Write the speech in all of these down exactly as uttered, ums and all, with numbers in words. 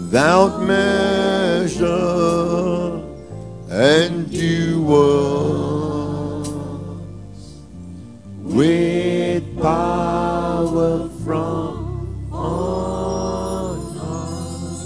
without measure, endures with power from on high.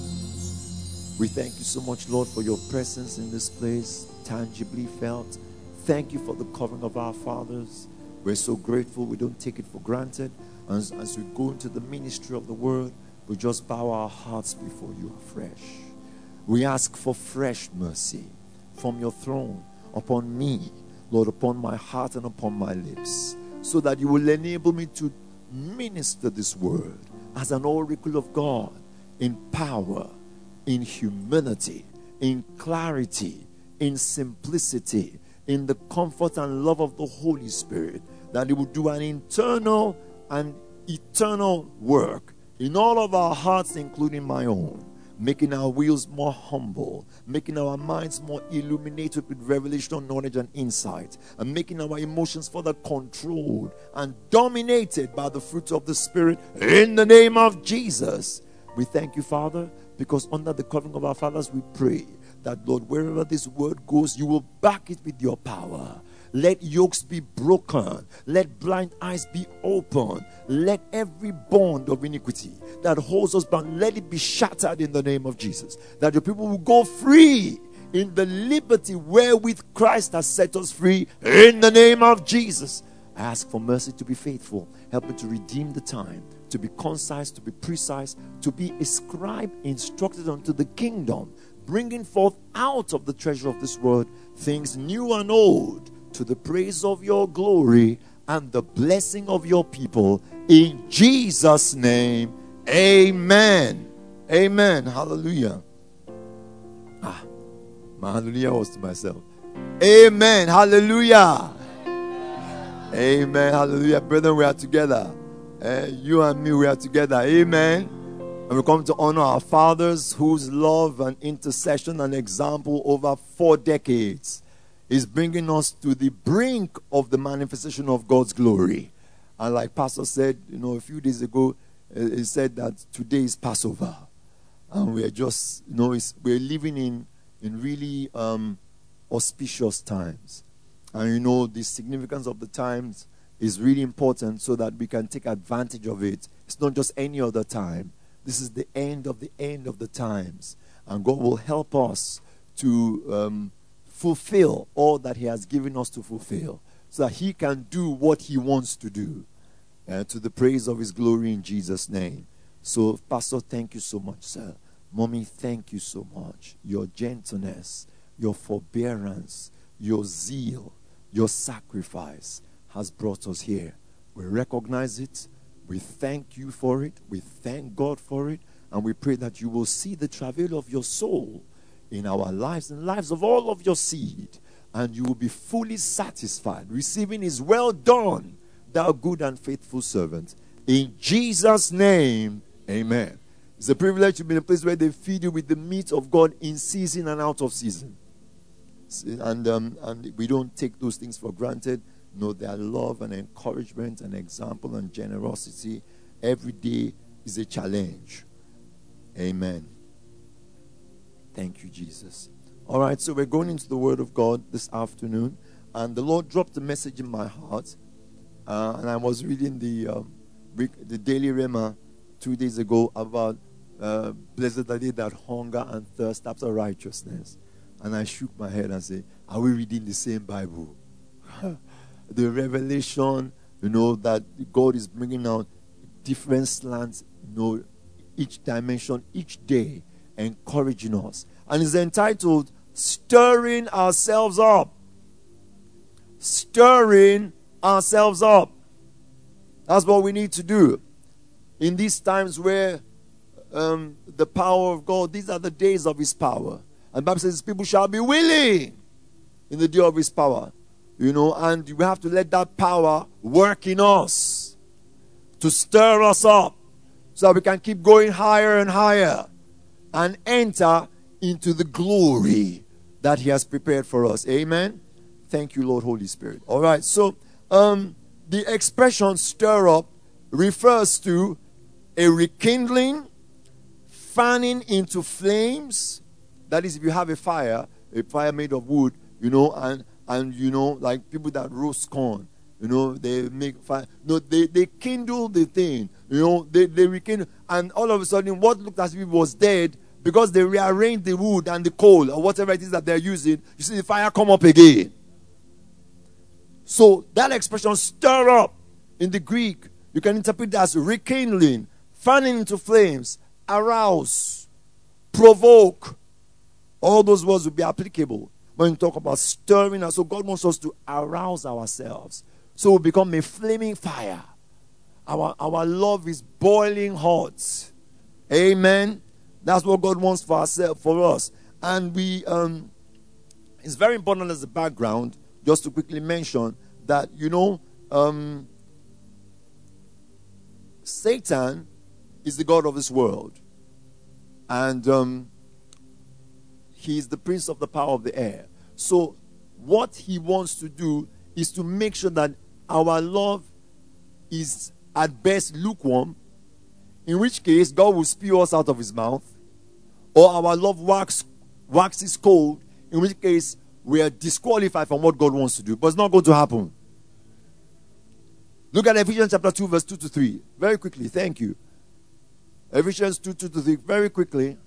We thank you so much, Lord, for your presence in this place, tangibly felt. Thank you for the covering of our fathers. We're so grateful. We don't take it for granted. As, as we go into the ministry of the word, we just bow our hearts before you afresh. We ask for fresh mercy from your throne upon me, Lord, upon my heart and upon my lips, so that you will enable me to minister this word as an oracle of God in power, in humility, in clarity, in simplicity, in the comfort and love of the Holy Spirit, that it will do an internal and eternal work in all of our hearts, including my own, making our wills more humble, making our minds more illuminated with revelation, knowledge, and insight, and making our emotions further controlled and dominated by the fruit of the Spirit in the name of Jesus. We thank you, Father, because under the covering of our fathers, we pray that, Lord, wherever this word goes, you will back it with your power. Let yokes be broken. Let blind eyes be opened. Let every bond of iniquity that holds us bound, let it be shattered in the name of Jesus. That your people will go free in the liberty wherewith Christ has set us free in the name of Jesus. I ask for mercy to be faithful. Help me to redeem the time, to be concise, to be precise, to be a scribe instructed unto the kingdom, bringing forth out of the treasure of this word things new and old, to the praise of your glory and the blessing of your people. In Jesus' name, amen. Amen. Hallelujah. Ah, my hallelujah was to myself. Amen. Hallelujah. Amen. Hallelujah. Brethren, we are together. Uh, you and me, we are together. Amen. And we come to honor our fathers whose love and intercession and example over four decades is bringing us to the brink of the manifestation of God's glory. And like Pastor said, you know, a few days ago, uh, he said that today is Passover. And we are just, you know, it's, we're living in, in really um, auspicious times. And you know, the significance of the times is really important so that we can take advantage of it. It's not just any other time. This is the end of the end of the times. And God will help us to um, fulfill all that he has given us to fulfill, so that he can do what he wants to do, uh, to the praise of his glory in Jesus' name. So, Pastor, thank you so much, sir. Mommy, thank you so much. Your gentleness, your forbearance, your zeal, your sacrifice has brought us here. We recognize it. We thank you for it. We thank God for it. And we pray that you will see the travail of your soul in our lives and lives of all of your seed, and you will be fully satisfied, receiving his well done, thou good and faithful servant. In Jesus' name, amen. It's a privilege to be in a place where they feed you with the meat of God in season and out of season. And, um, and we don't take those things for granted. No, their love and encouragement and example and generosity every day is a challenge. Amen. Thank you, Jesus. All right, so we're going into the Word of God this afternoon. And the Lord dropped a message in my heart. Uh, and I was reading the um, the Daily Rhema two days ago about uh, blessed are they that hunger and thirst after righteousness. And I shook my head and said, are we reading the same Bible? The revelation, you know, that God is bringing out different slants, you know, each dimension, each day, encouraging us. And it's entitled, Stirring Ourselves Up. Stirring ourselves up. That's what we need to do. In these times where um, the power of God, these are the days of his power. And the Bible says people shall be willing in the day of his power. You know, and we have to let that power work in us to stir us up so that we can keep going higher and higher and enter into the glory that he has prepared for us. Amen. Thank you, Lord Holy Spirit. All right. So um, the expression stir up refers to a rekindling, fanning into flames. That is, if you have a fire, a fire made of wood, you know, and, and you know, like people that roast corn, you know, they make fire. No, they, they kindle the thing, you know, they, they rekindle. And all of a sudden, what looked as if it was dead, because they rearranged the wood and the coal or whatever it is that they're using, you see the fire come up again. So that expression, stir up, in the Greek, you can interpret it as rekindling, fanning into flames, arouse, provoke. All those words will be applicable when you talk about stirring us. So God wants us to arouse ourselves. So we become a flaming fire. Our, our love is boiling hot. Amen. That's what God wants for ourselves, for us. And we, um, it's very important as a background, just to quickly mention that, you know, um, Satan is the god of this world. And um, he is the prince of the power of the air. So what he wants to do is to make sure that our love is at best lukewarm, in which case God will spew us out of his mouth, or our love wax, waxes cold, in which case we are disqualified from what God wants to do. But it's not going to happen. Look at Ephesians chapter two, verse two to three. Very quickly. Thank you. Ephesians two, two to three. Very quickly.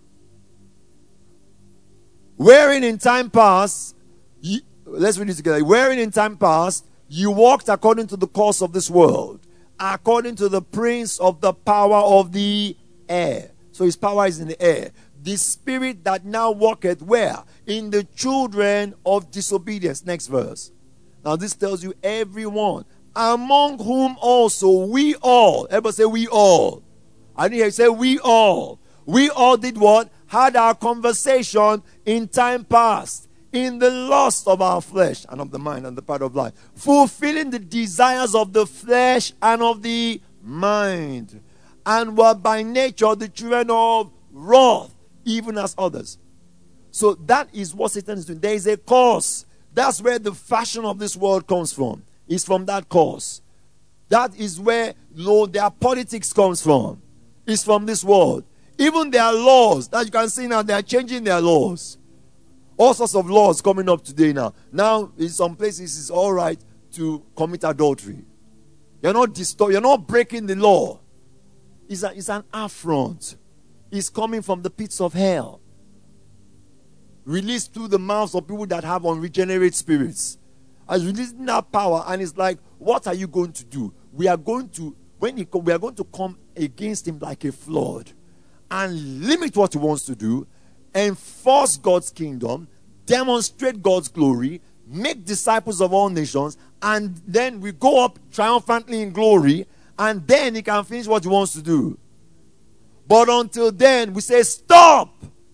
Wherein in time past, ye, let's read it together. Wherein in time past, you walked according to the course of this world, according to the prince of the power of the air. So his power is in the air. The spirit that now walketh where? In the children of disobedience. Next verse. Now this tells you everyone, among whom also we all. Everybody say we all. I didn't hear you say we all. We all did what? Had our conversation in time past, in the lust of our flesh and of the mind and the part of life, fulfilling the desires of the flesh and of the mind, and were by nature the children of wrath, even as others. So that is what Satan is doing. There is a cause. That's where the fashion of this world comes from. It's from that cause. That is where, Lord, their politics comes from. It's from this world. Even their laws that you can see now, they are changing their laws. All sorts of laws coming up today now. Now, in some places, it's all right to commit adultery. You're not disturb- You're not breaking the law. It's, a, it's an affront. It's coming from the pits of hell, released through the mouths of people that have unregenerate spirits. As releasing that power, and it's like, what are you going to do? We are going to, when he come, we are going to come against him like a flood, and limit what he wants to do, enforce God's kingdom, demonstrate God's glory, make disciples of all nations, and then we go up triumphantly in glory, and then he can finish what he wants to do. But until then, we say, stop!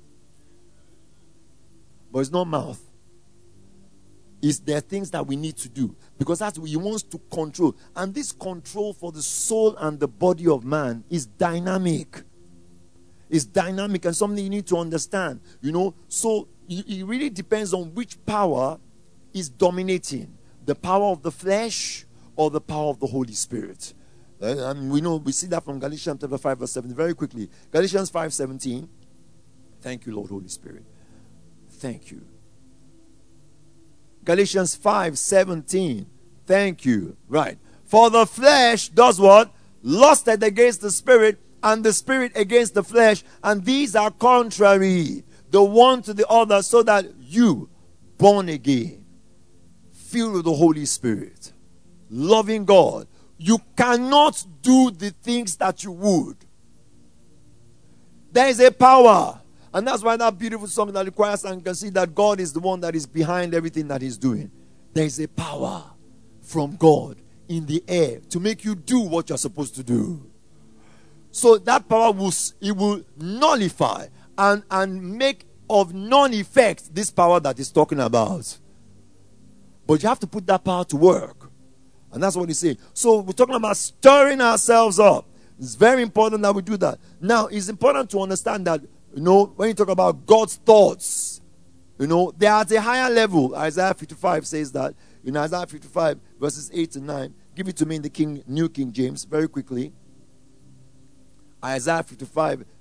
But it's not mouth. It's there are things that we need to do, because that's what he wants to control. And this control for the soul and the body of man is dynamic. It's dynamic and something you need to understand. You know, so it really depends on which power is dominating. The power of the flesh or the power of the Holy Spirit. And we know, we see that from Galatians chapter five, verse seventeen. Very quickly. Galatians five, seventeen. Thank you, Lord, Holy Spirit. Thank you. Galatians five, seventeen. Thank you. Right. For the flesh does what? Lusted against the spirit, and the spirit against the flesh, and these are contrary, the one to the other, so that you, born again, filled with the Holy Spirit, loving God, you cannot do the things that you would. There is a power, and that's why that beautiful song that the choir sang can see that God is the one that is behind everything that he's doing. There is a power from God in the air to make you do what you're supposed to do. So that power will, it will nullify and, and make of non-effect this power that he's talking about. But you have to put that power to work. And that's what he's saying. So we're talking about stirring ourselves up. It's very important that we do that. Now, it's important to understand that, you know, when you talk about God's thoughts, you know, they're at a higher level. Isaiah fifty-five says that. In Isaiah fifty-five, verses eight to nine. Give it to me in the King, New King James, very quickly. Isaiah fifty-five,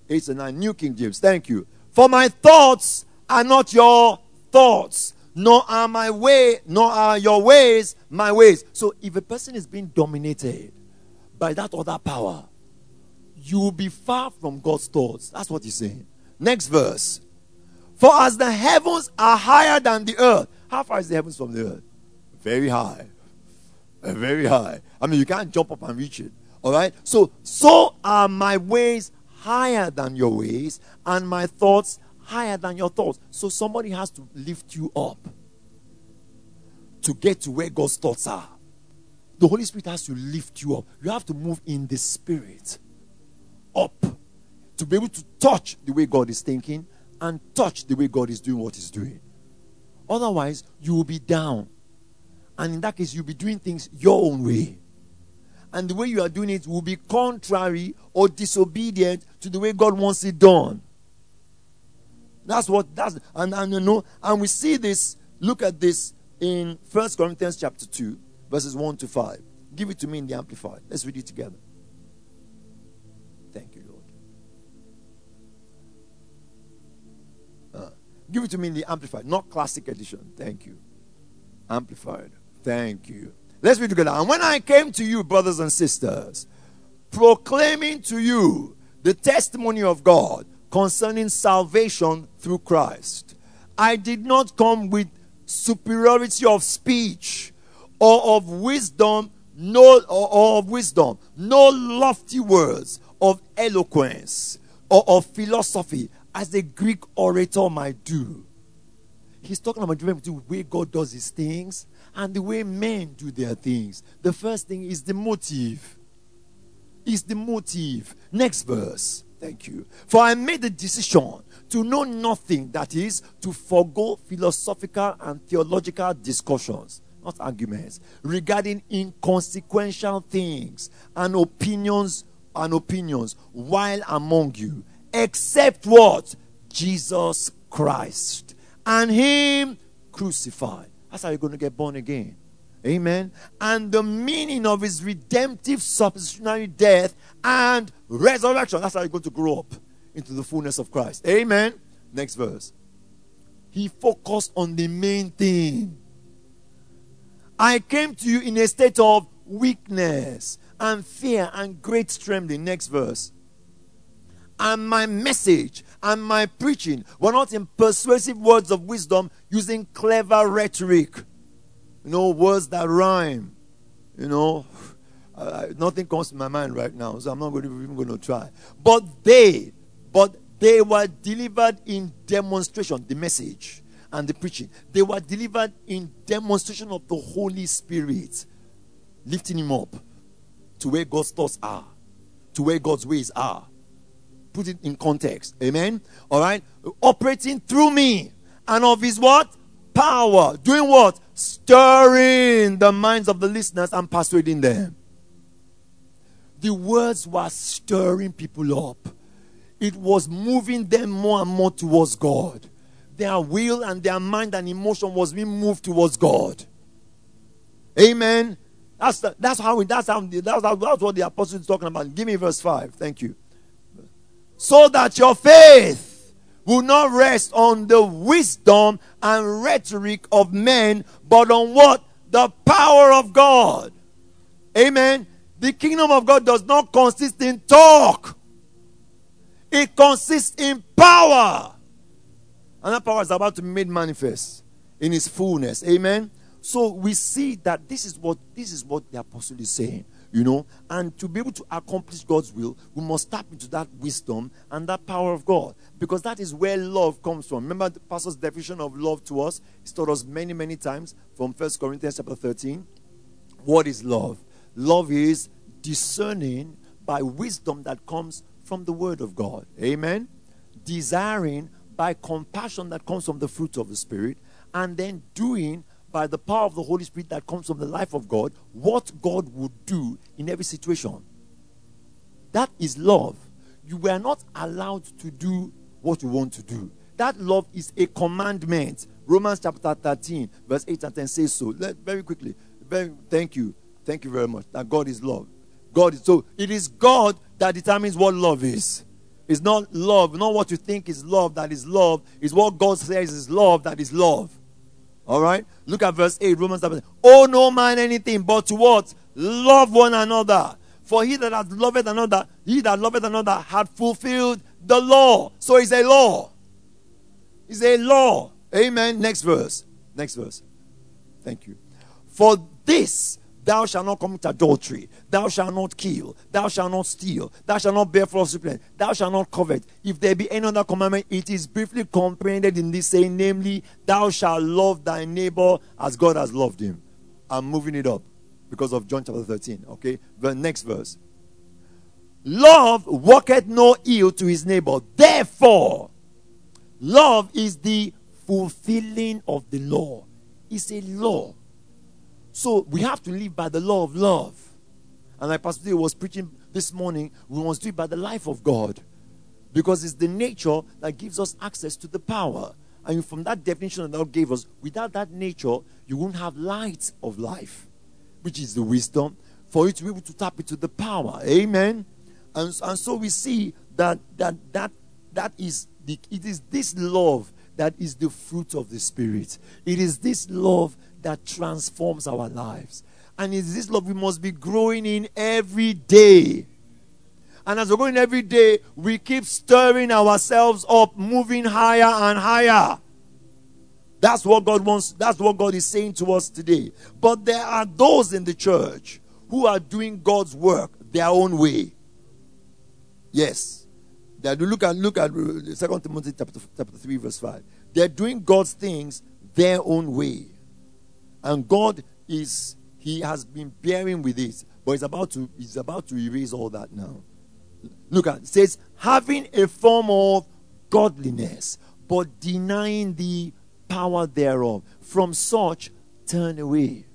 eight and nine, New King James. Thank you. For my thoughts are not your thoughts, nor are my way, nor are your ways my ways. So if a person is being dominated by that other power, you will be far from God's thoughts. That's what he's saying. Next verse. For as the heavens are higher than the earth. How far is the heavens from the earth? Very high. Very high. I mean, you can't jump up and reach it. All right? So, so are my ways higher than your ways, and my thoughts higher than your thoughts. So somebody has to lift you up to get to where God's thoughts are. The Holy Spirit has to lift you up. You have to move in the Spirit up to be able to touch the way God is thinking and touch the way God is doing what he's doing. Otherwise, you will be down. And in that case, you'll be doing things your own way. And the way you are doing it will be contrary or disobedient to the way God wants it done. That's what that's and, and you know, and we see this, look at this in First Corinthians chapter two, verses one to five. Give it to me in the Amplified. Let's read it together. Thank you, Lord. Uh, give it to me in the Amplified, not Classic Edition. Thank you. Amplified. Thank you. Let's read together. And when I came to you, brothers and sisters, proclaiming to you the testimony of God concerning salvation through Christ, I did not come with superiority of speech or of wisdom, no, or, or of wisdom, no lofty words of eloquence or of philosophy, as the Greek orator might do. He's talking about the way God does his things and the way men do their things. The first thing is the motive. Is the motive. Next verse. Thank you. For I made the decision to know nothing, that is, to forego philosophical and theological discussions, not arguments, regarding inconsequential things and opinions and opinions while among you, except what? Jesus Christ and him crucified. That's how you're going to get born again. Amen. And the meaning of his redemptive substitutionary death and resurrection. That's how you're going to grow up into the fullness of Christ. Amen. Next verse. He focused on the main thing. I came to you in a state of weakness and fear and great trembling. Next verse. And my message and my preaching were not in persuasive words of wisdom using clever rhetoric. You know, words that rhyme. You know, uh, nothing comes to my mind right now, so I'm not going to, even going to try. But they, but they were delivered in demonstration, the message and the preaching. They were delivered in demonstration of the Holy Spirit, lifting him up to where God's thoughts are, to where God's ways are. Put it in context. Amen. All right. Operating through me and of his what? Power. Doing what? Stirring the minds of the listeners and persuading them. The words were stirring people up. It was moving them more and more towards God. Their will and their mind and emotion was being moved towards God. Amen. That's the, that's how we, that's how that's, how, that's what the apostle is talking about. Give me verse five. Thank you. So that your faith will not rest on the wisdom and rhetoric of men, but on what? The power of God. Amen. The kingdom of God does not consist in talk. It consists in power. And that power is about to be made manifest in its fullness. Amen. So we see that this is what this is what the apostle is saying. You know, and to be able to accomplish God's will, we must tap into that wisdom and that power of God. Because that is where love comes from. Remember the pastor's definition of love to us? He's taught us many, many times from First Corinthians chapter thirteen. What is love? Love is discerning by wisdom that comes from the word of God. Amen. Desiring by compassion that comes from the fruit of the Spirit. And then doing by the power of the Holy Spirit that comes from the life of God, what God would do in every situation. That is love. You were not allowed to do what you want to do. That love is a commandment. Romans chapter thirteen, verse eight and ten says so. Let, very quickly. Very, thank you. Thank you very much. That God is love. God is so. It is God that determines what love is. It's not love, not what you think is love that is love. It's what God says is love that is love. All right? Look at verse eight, Romans chapter. Oh, no man anything, but to what? Love one another. For he that hath loved another, he that loveth another had fulfilled the law. So it's a law. It's a law. Amen. Next verse. Next verse. Thank you. For this, thou shalt not commit adultery. Thou shalt not kill. Thou shalt not steal. Thou shalt not bear false witness. Thou shalt not covet. If there be any other commandment, it is briefly comprehended in this saying, namely, thou shalt love thy neighbor as God has loved him. I'm moving it up because of John chapter thirteen. Okay. The next verse. Love worketh no ill to his neighbor. Therefore, love is the fulfilling of the law. It's a law. So we have to live by the law of love. And like Pastor Dave was preaching this morning, we must do it by the life of God. Because it's the nature that gives us access to the power. And from that definition that God gave us, without that nature, you won't have light of life, which is the wisdom, for you to be able to tap into the power. Amen. And, and so we see that that that that is the it is this love that is the fruit of the Spirit. It is this love that transforms our lives. And it's this love we must be growing in every day. And as we're going every day, we keep stirring ourselves up, moving higher and higher. That's what God wants. That's what God is saying to us today. But there are those in the church who are doing God's work their own way. Yes. They do look at look at Second Timothy chapter, chapter three, verse five. They're doing God's things their own way. And God is, He has been bearing with it. But He's about to, He's about to erase all that now. Look at it. It says, having a form of godliness, but denying the power thereof. From such, turn away.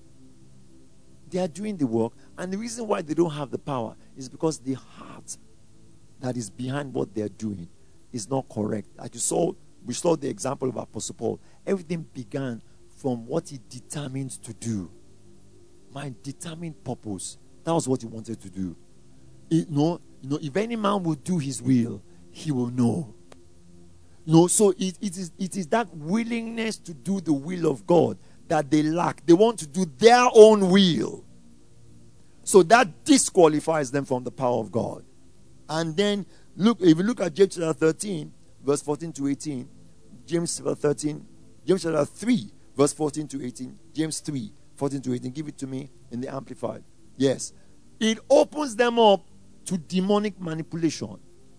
They are doing the work. And the reason why they don't have the power is because the heart that is behind what they're doing is not correct. As you saw, we saw the example of Apostle Paul. Everything began from what he determined to do. My determined purpose. That was what he wanted to do. It, no, you know, if any man will do his will, he will know. No, so it, it is it is that willingness to do the will of God that they lack. They want to do their own will. So that disqualifies them from the power of God. And then look, if you look at James chapter thirteen, verse fourteen to eighteen, James chapter thirteen, James chapter three, verse fourteen to eighteen, James three, fourteen to eighteen. Give it to me in the Amplified. Yes. It opens them up to demonic manipulation.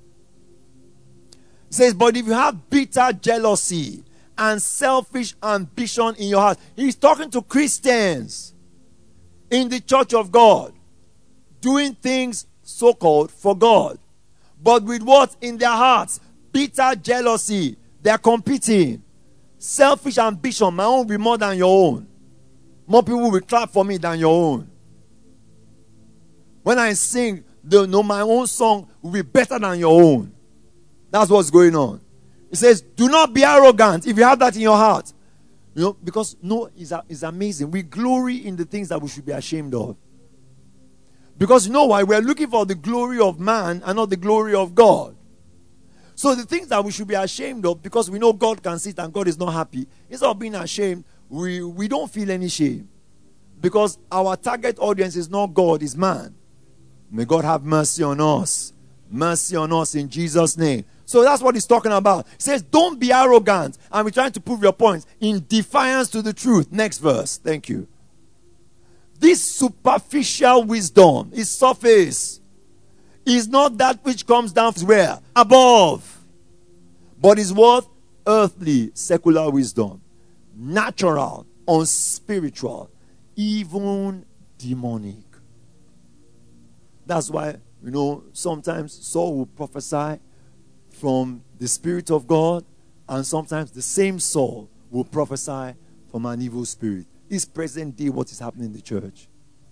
It says, but if you have bitter jealousy and selfish ambition in your heart. He's talking to Christians in the church of God, doing things so-called for God, but with what in their hearts? Bitter jealousy. They're competing. Selfish ambition. My own will be more than your own. More people will clap for me than your own. When I sing, the, no, my own song will be better than your own. That's what's going on. It says, do not be arrogant if you have that in your heart. You know, because no, it's, it's amazing. We glory in the things that we should be ashamed of. Because you know why? We're looking for the glory of man and not the glory of God. So the things that we should be ashamed of, because we know God can sit and God is not happy, instead of being ashamed, we, we don't feel any shame. Because our target audience is not God, it's man. May God have mercy on us. Mercy on us in Jesus' name. So that's what he's talking about. He says, don't be arrogant. And we're trying to prove your points in defiance to the truth. Next verse. Thank you. This superficial wisdom is surface. Is not that which comes down from where? Above. But is what? Earthly, secular wisdom. Natural, unspiritual, even demonic. That's why, you know, sometimes Saul will prophesy from the Spirit of God, and sometimes the same Saul will prophesy from an evil spirit. This present day, what is happening in the church.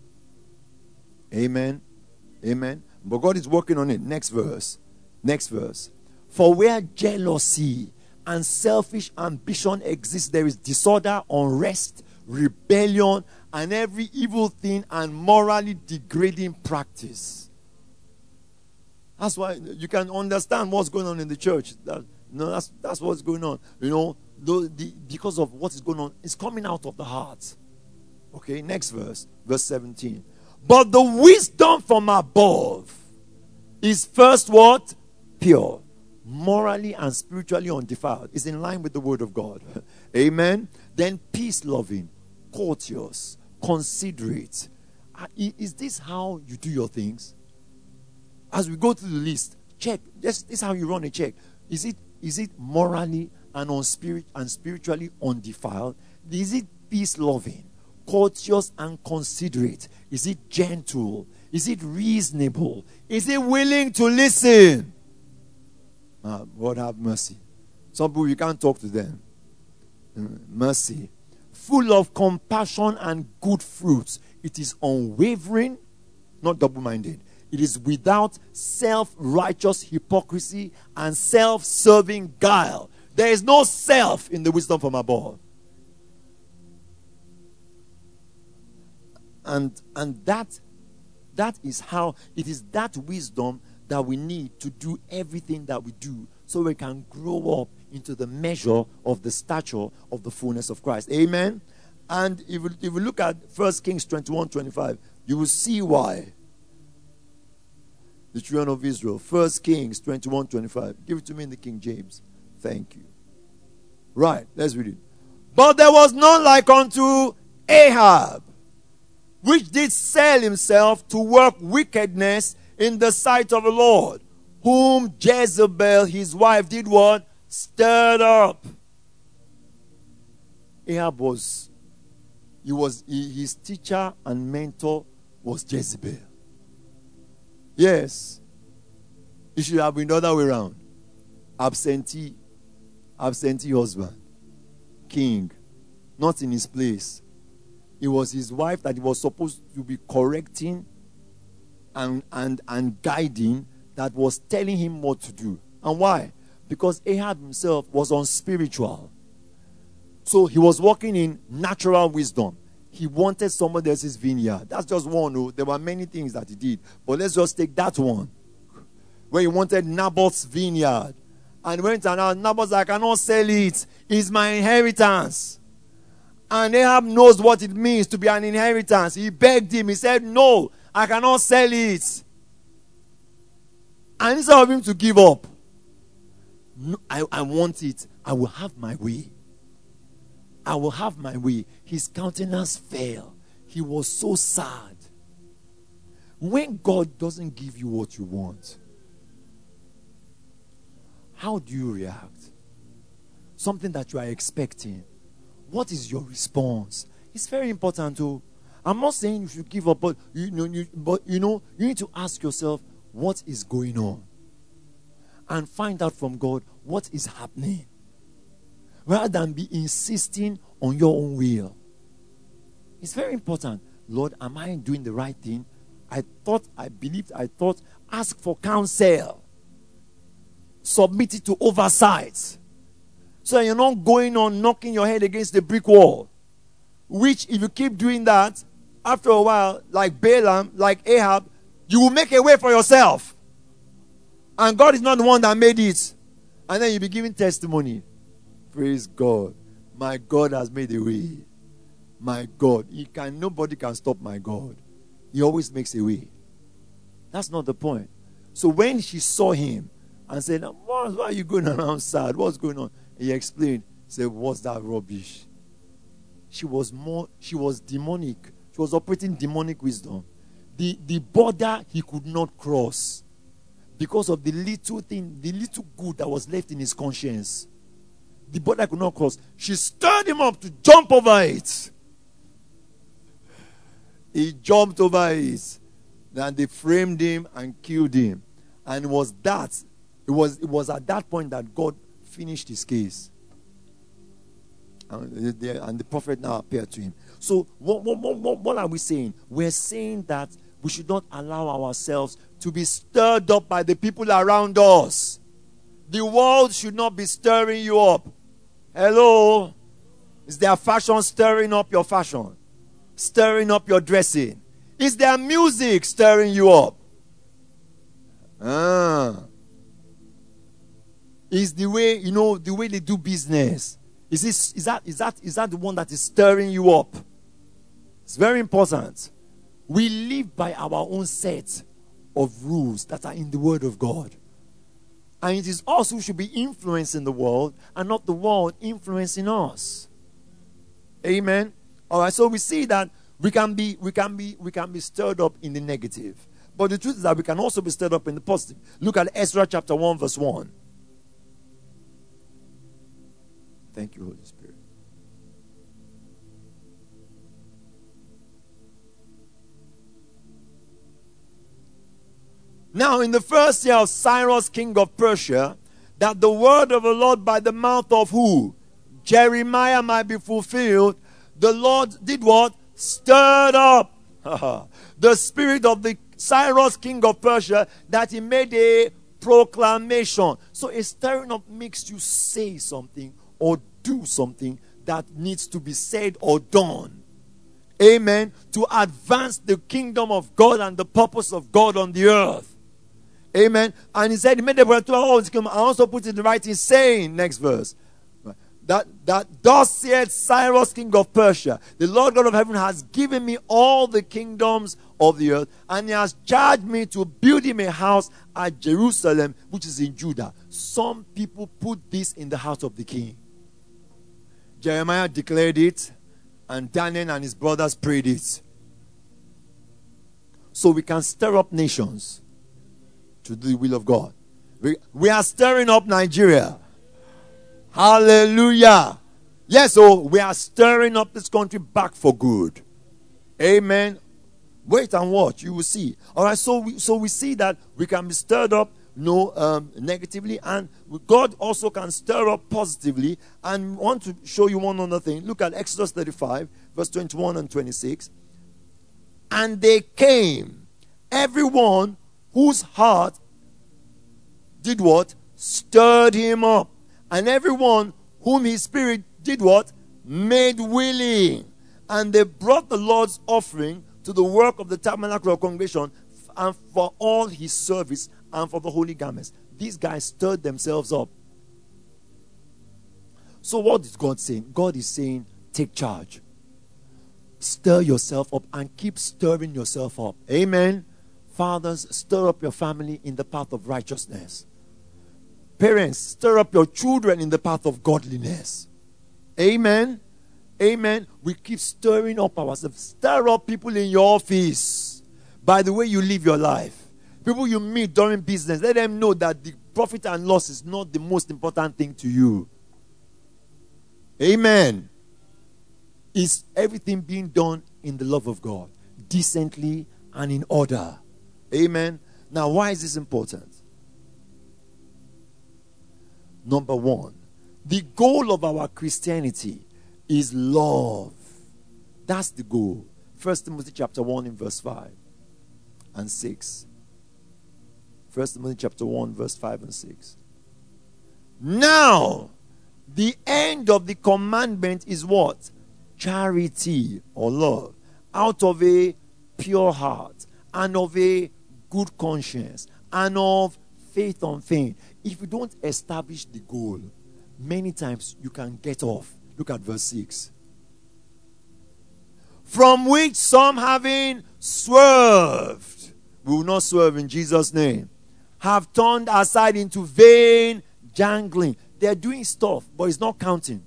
Amen. Amen. But God is working on it. Next verse. Next verse. For where jealousy and selfish ambition exist, there is disorder, unrest, rebellion, and every evil thing and morally degrading practice. That's why you can understand what's going on in the church. That, no, that's, that's what's going on. You know, the, the, because of what is going on, it's coming out of the heart. Okay, next verse, verse seventeen. But the wisdom from above is first what? Pure, morally and spiritually undefiled. It's in line with the word of God. Amen. Then peace-loving, courteous, considerate. Uh, Is this how you do your things? As we go through the list, check. This, this is how you run a check. Is it is it morally and on spirit and spiritually undefiled? Is it peace-loving, courteous and considerate? Is it gentle? Is it reasonable? Is it willing to listen? Ah, God have mercy. Some people you can't talk to them. Mm, mercy. Full of compassion and good fruits. It is unwavering, not double-minded. It is without self-righteous hypocrisy and self-serving guile. There is no self in the wisdom from above. And, and that, that is how, it is that wisdom that we need to do everything that we do so we can grow up into the measure of the stature of the fullness of Christ. Amen? And if we, if we look at First Kings twenty-one twenty-five, you will see why. The children of Israel. First Kings twenty-one twenty-five. Give it to me in the King James. Thank you. Right, let's read it. But there was none like unto Ahab, which did sell himself to work wickedness in the sight of the Lord, whom Jezebel, his wife, did what? Stirred up. Ahab was, he was, he, his teacher and mentor was Jezebel. Yes. It should have been the other way around. Absentee, absentee husband, king, not in his place. It was his wife that he was supposed to be correcting and, and, and guiding, that was telling him what to do. And why? Because Ahab himself was unspiritual. So he was walking in natural wisdom. He wanted somebody else's vineyard. That's just one. Oh, there were many things that he did. But let's just take that one. Where he wanted Naboth's vineyard. And went and Naboth's like, I cannot sell it. It's my inheritance. And Ahab knows what it means to be an inheritance. He begged him. He said, no, I cannot sell it. And instead of him to give up, no, I, I want it. I will have my way. I will have my way. His countenance fell. He was so sad. When God doesn't give you what you want, how do you react? Something that you are expecting. What is your response? It's very important too. I'm not saying you should give up, but you know, you, but you know, you need to ask yourself, what is going on? And find out from God what is happening. Rather than be insisting on your own will. It's very important. Lord, am I doing the right thing? I thought, I believed, I thought. Ask for counsel. Submit it to oversight. So you're not going on knocking your head against the brick wall. Which, if you keep doing that, after a while, like Balaam, like Ahab, you will make a way for yourself. And God is not the one that made it. And then you'll be giving testimony. Praise God. My God has made a way. My God. He can, nobody can stop my God. He always makes a way. That's not the point. So when she saw him and said, why are you going around sad? What's going on? He explained. He said, what's that rubbish? She was more, she was demonic. She was operating demonic wisdom. The, the border he could not cross because of the little thing, the little good that was left in his conscience. The border could not cross. She stirred him up to jump over it. He jumped over it. Then they framed him and killed him. And it was that, it was, it was at that point that God finished his case. And the, and the prophet now appeared to him. So what, what, what, what are we saying? We're saying that we should not allow ourselves to be stirred up by the people around us. The world should not be stirring you up. Hello? Is their fashion stirring up your fashion? Stirring up your dressing? Is their music stirring you up? Ah. It's the way, you know, the way they do business. Is this is that is that is that the one that is stirring you up? It's very important. We live by our own set of rules that are in the Word of God. And it is us who should be influencing the world and not the world influencing us. Amen. All right, so we see that we can be we can be we can be stirred up in the negative. But the truth is that we can also be stirred up in the positive. Look at Ezra chapter one verse one. Thank you, Holy Spirit. Now, in the first year of Cyrus, king of Persia, that the word of the Lord by the mouth of who? Jeremiah might be fulfilled, the Lord did what? Stirred up the spirit of the Cyrus, king of Persia, that he made a proclamation. So a stirring up makes you say something or do something that needs to be said or done. Amen. To advance the kingdom of God and the purpose of God on the earth. Amen. And he said, he made the proclamation. I also put it in writing, saying, next verse, that, that thus said Cyrus, king of Persia, the Lord God of heaven has given me all the kingdoms of the earth, and he has charged me to build him a house at Jerusalem, which is in Judah. Some people put this in the house of the king. Jeremiah declared it, and Daniel and his brothers prayed it. So we can stir up nations to do the will of God. We, we are stirring up Nigeria. Hallelujah. Yes, so we are stirring up this country back for good. Amen. Wait and watch. You will see. All right, so we, so we see that we can be stirred up no um, negatively, and God also can stir up positively. And I want to show you one other thing. Look at Exodus thirty-five, verse twenty-one and twenty-six. And they came, everyone whose heart did what? Stirred him up. And everyone whom his spirit did what? Made willing. And they brought the Lord's offering to the work of the tabernacle of congregation, and for all his service, and for the holy garments. These guys stirred themselves up. So what is God saying? God is saying, take charge. Stir yourself up and keep stirring yourself up. Amen. Fathers, stir up your family in the path of righteousness. Parents, stir up your children in the path of godliness. Amen. Amen. We keep stirring up ourselves. Stir up people in your office by the way you live your life. People you meet during business, let them know that the profit and loss is not the most important thing to you. Amen. Is everything being done in the love of God, decently and in order? Amen. Now, why is this important? Number one, the goal of our Christianity is love. That's the goal. First Timothy chapter one in verse five and six. First Timothy chapter one, verse five and six. Now, the end of the commandment is what? Charity or love. Out of a pure heart and of a good conscience and of faith unfeigned. If you don't establish the goal, many times you can get off. Look at verse six. From which some having swerved, we will not swerve in Jesus' name, have turned aside into vain jangling. They are doing stuff, but it's not counting.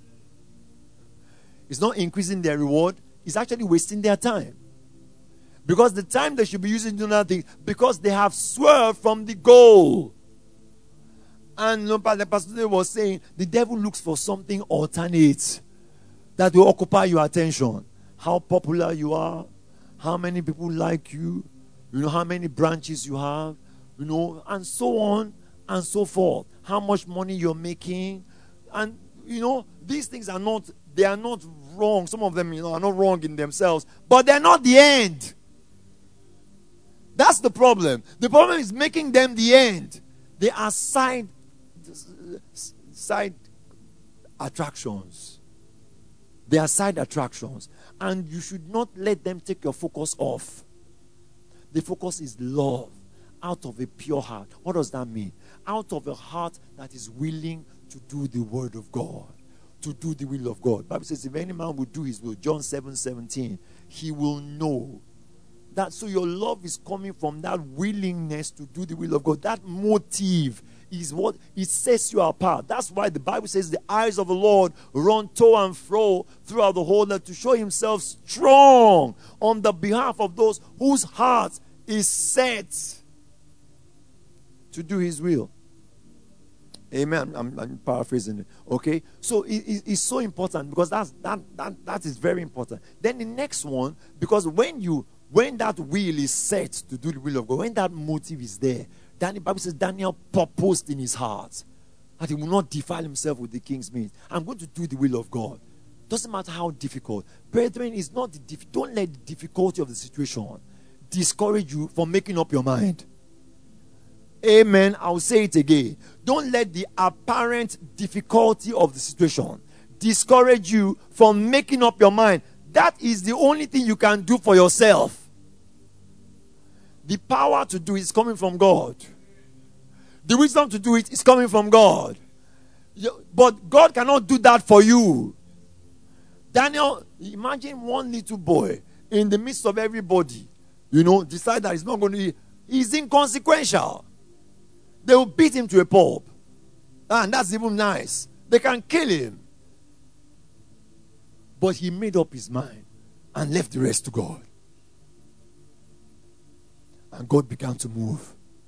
It's not increasing their reward. It's actually wasting their time. Because the time they should be using to do nothing, because they have swerved from the goal. And the pastor was saying, the devil looks for something alternate that will occupy your attention. How popular you are, how many people like you, you know, how many branches you have, you know, and so on and so forth. How much money you're making. And, you know, these things are not, they are not wrong. Some of them, you know, are not wrong in themselves, but they're not the end. That's the problem. The problem is making them the end. They are side side attractions. They are side attractions. And you should not let them take your focus off. The focus is love out of a pure heart. What does that mean? Out of a heart that is willing to do the word of God, to do the will of God. The Bible says, if any man will do his will, John seven seventeen, he will know. That, so your love is coming from that willingness to do the will of God. That motive is what it sets you apart. That's why the Bible says the eyes of the Lord run to and fro throughout the whole earth to show himself strong on the behalf of those whose heart is set to do his will. Amen. I'm, I'm paraphrasing it. Okay. So it, it, it's so important because that's, that, that, that is very important. Then the next one, because when you When that will is set to do the will of God, when that motive is there, then the Bible says Daniel purposed in his heart that he will not defile himself with the king's meat. I'm going to do the will of God. Doesn't matter how difficult. Brethren, it's not the dif- don't let the difficulty of the situation discourage you from making up your mind. Amen. I'll say it again. Don't let the apparent difficulty of the situation discourage you from making up your mind. That is the only thing you can do for yourself. The power to do it is coming from God. The wisdom to do it is coming from God. But God cannot do that for you. Daniel, imagine one little boy in the midst of everybody, you know, decide that he's not going to be, he's inconsequential. They will beat him to a pulp. And that's even nice. They can kill him. But he made up his mind and left the rest to God. And God began to move.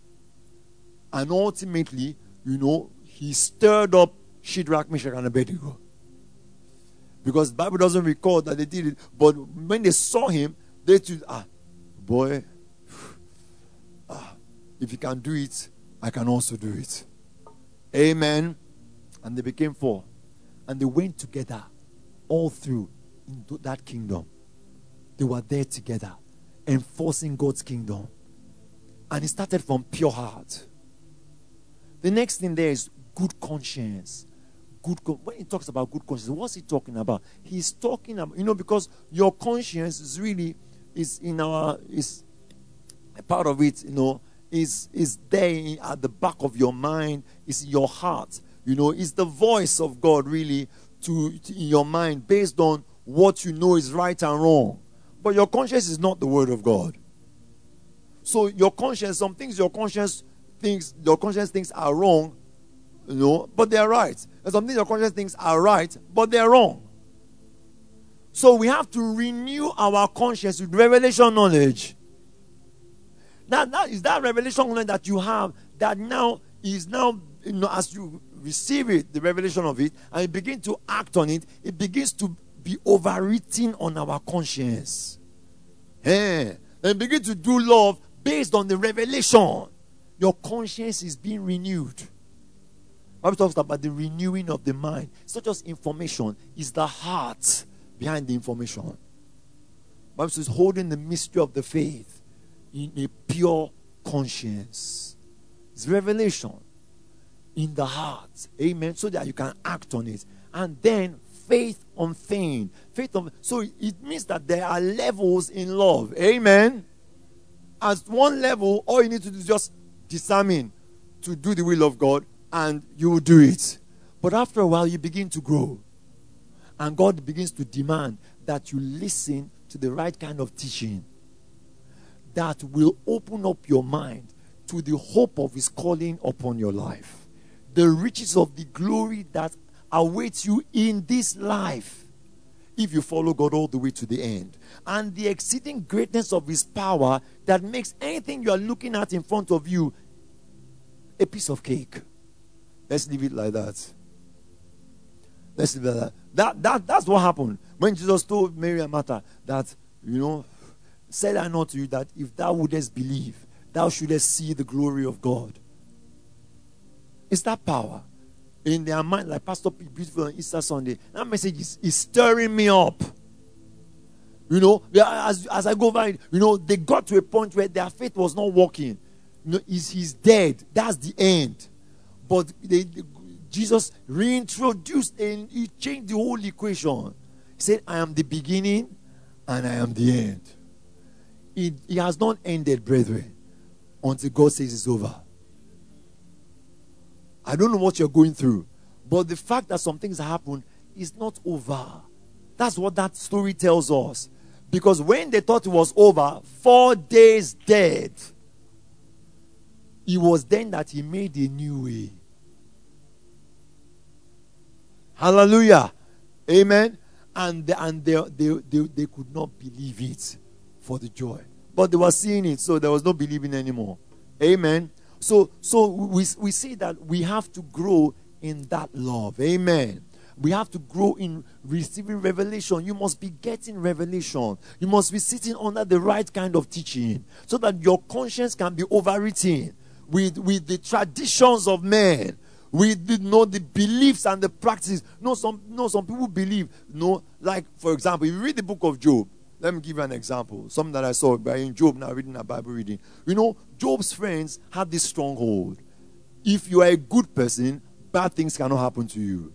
And ultimately, you know, he stirred up Shadrach, Meshach, and Abednego. Because the Bible doesn't record that they did it. But when they saw him, they told, ah, boy, ah, if you can do it, I can also do it. Amen. And they became four. And they went together all through into that kingdom. They were there together, enforcing God's kingdom. And it started from pure heart. The next thing there is good conscience. Good con- when he talks about good conscience, what's he talking about? He's talking about, you know, because your conscience is really, is in our, is a part of it, you know, is, is there at the back of your mind, is in your heart. You know, it's the voice of God really to, to in your mind based on what you know is right and wrong. But your conscience is not the word of God. So your conscience, some things your conscience thinks, your conscience thinks are wrong, you know, but they are right. And some things your conscience thinks are right, but they are wrong. So we have to renew our conscience with revelation knowledge. That, that is that revelation knowledge that you have that now is now, you know, as you receive it, the revelation of it, and you begin to act on it, it begins to be overwritten on our conscience. Hey, and begin to do love based on the revelation. Your conscience is being renewed. The Bible talks about the renewing of the mind. It's not just information, it's the heart behind the information. The Bible says holding the mystery of the faith in a pure conscience. It's revelation in the heart. Amen. So that you can act on it. And then faith unfeigned. Faith on, so it means that there are levels in love. Amen. At one level, all you need to do is just determine to do the will of God, and you will do it. But after a while, you begin to grow. And God begins to demand that you listen to the right kind of teaching that will open up your mind to the hope of His calling upon your life. The riches of the glory that awaits you in this life if you follow God all the way to the end. And the exceeding greatness of His power that makes anything you are looking at in front of you a piece of cake. Let's leave it like that. Let's leave it like that. That, that that's what happened when Jesus told Mary and Martha that, you know, said I not to you that if thou wouldest believe, thou shouldest see the glory of God. It's that power in their mind, like Pastor P. Beautiful on Easter Sunday. That message is, is stirring me up. You know, as, as I go by, you know, they got to a point where their faith was not working. You know, he's, he's dead. That's the end. But they, they, Jesus reintroduced and He changed the whole equation. He said, I am the beginning and I am the end. It, it has not ended, brethren. until God says it's over. I don't know what you're going through, but the fact that some things happen is not over. That's what that story tells us. Because when they thought it was over, four days dead, it was then that he made a new way. Hallelujah. Amen. And, they, and they, they, they, they could not believe it for the joy. But they were seeing it, so there was no believing anymore. Amen. So, so we, we see that we have to grow in that love. Amen. We have to grow in receiving revelation. You must be getting revelation. You must be sitting under the right kind of teaching so that your conscience can be overwritten with, with the traditions of men, with the, you know, the beliefs and the practices. No, some, no, some people believe, you know, like, for example, if you read the book of Job, let me give you an example. Something that I saw by in Job now, reading a Bible reading. You know, Job's friends had this stronghold. If you are a good person, bad things cannot happen to you.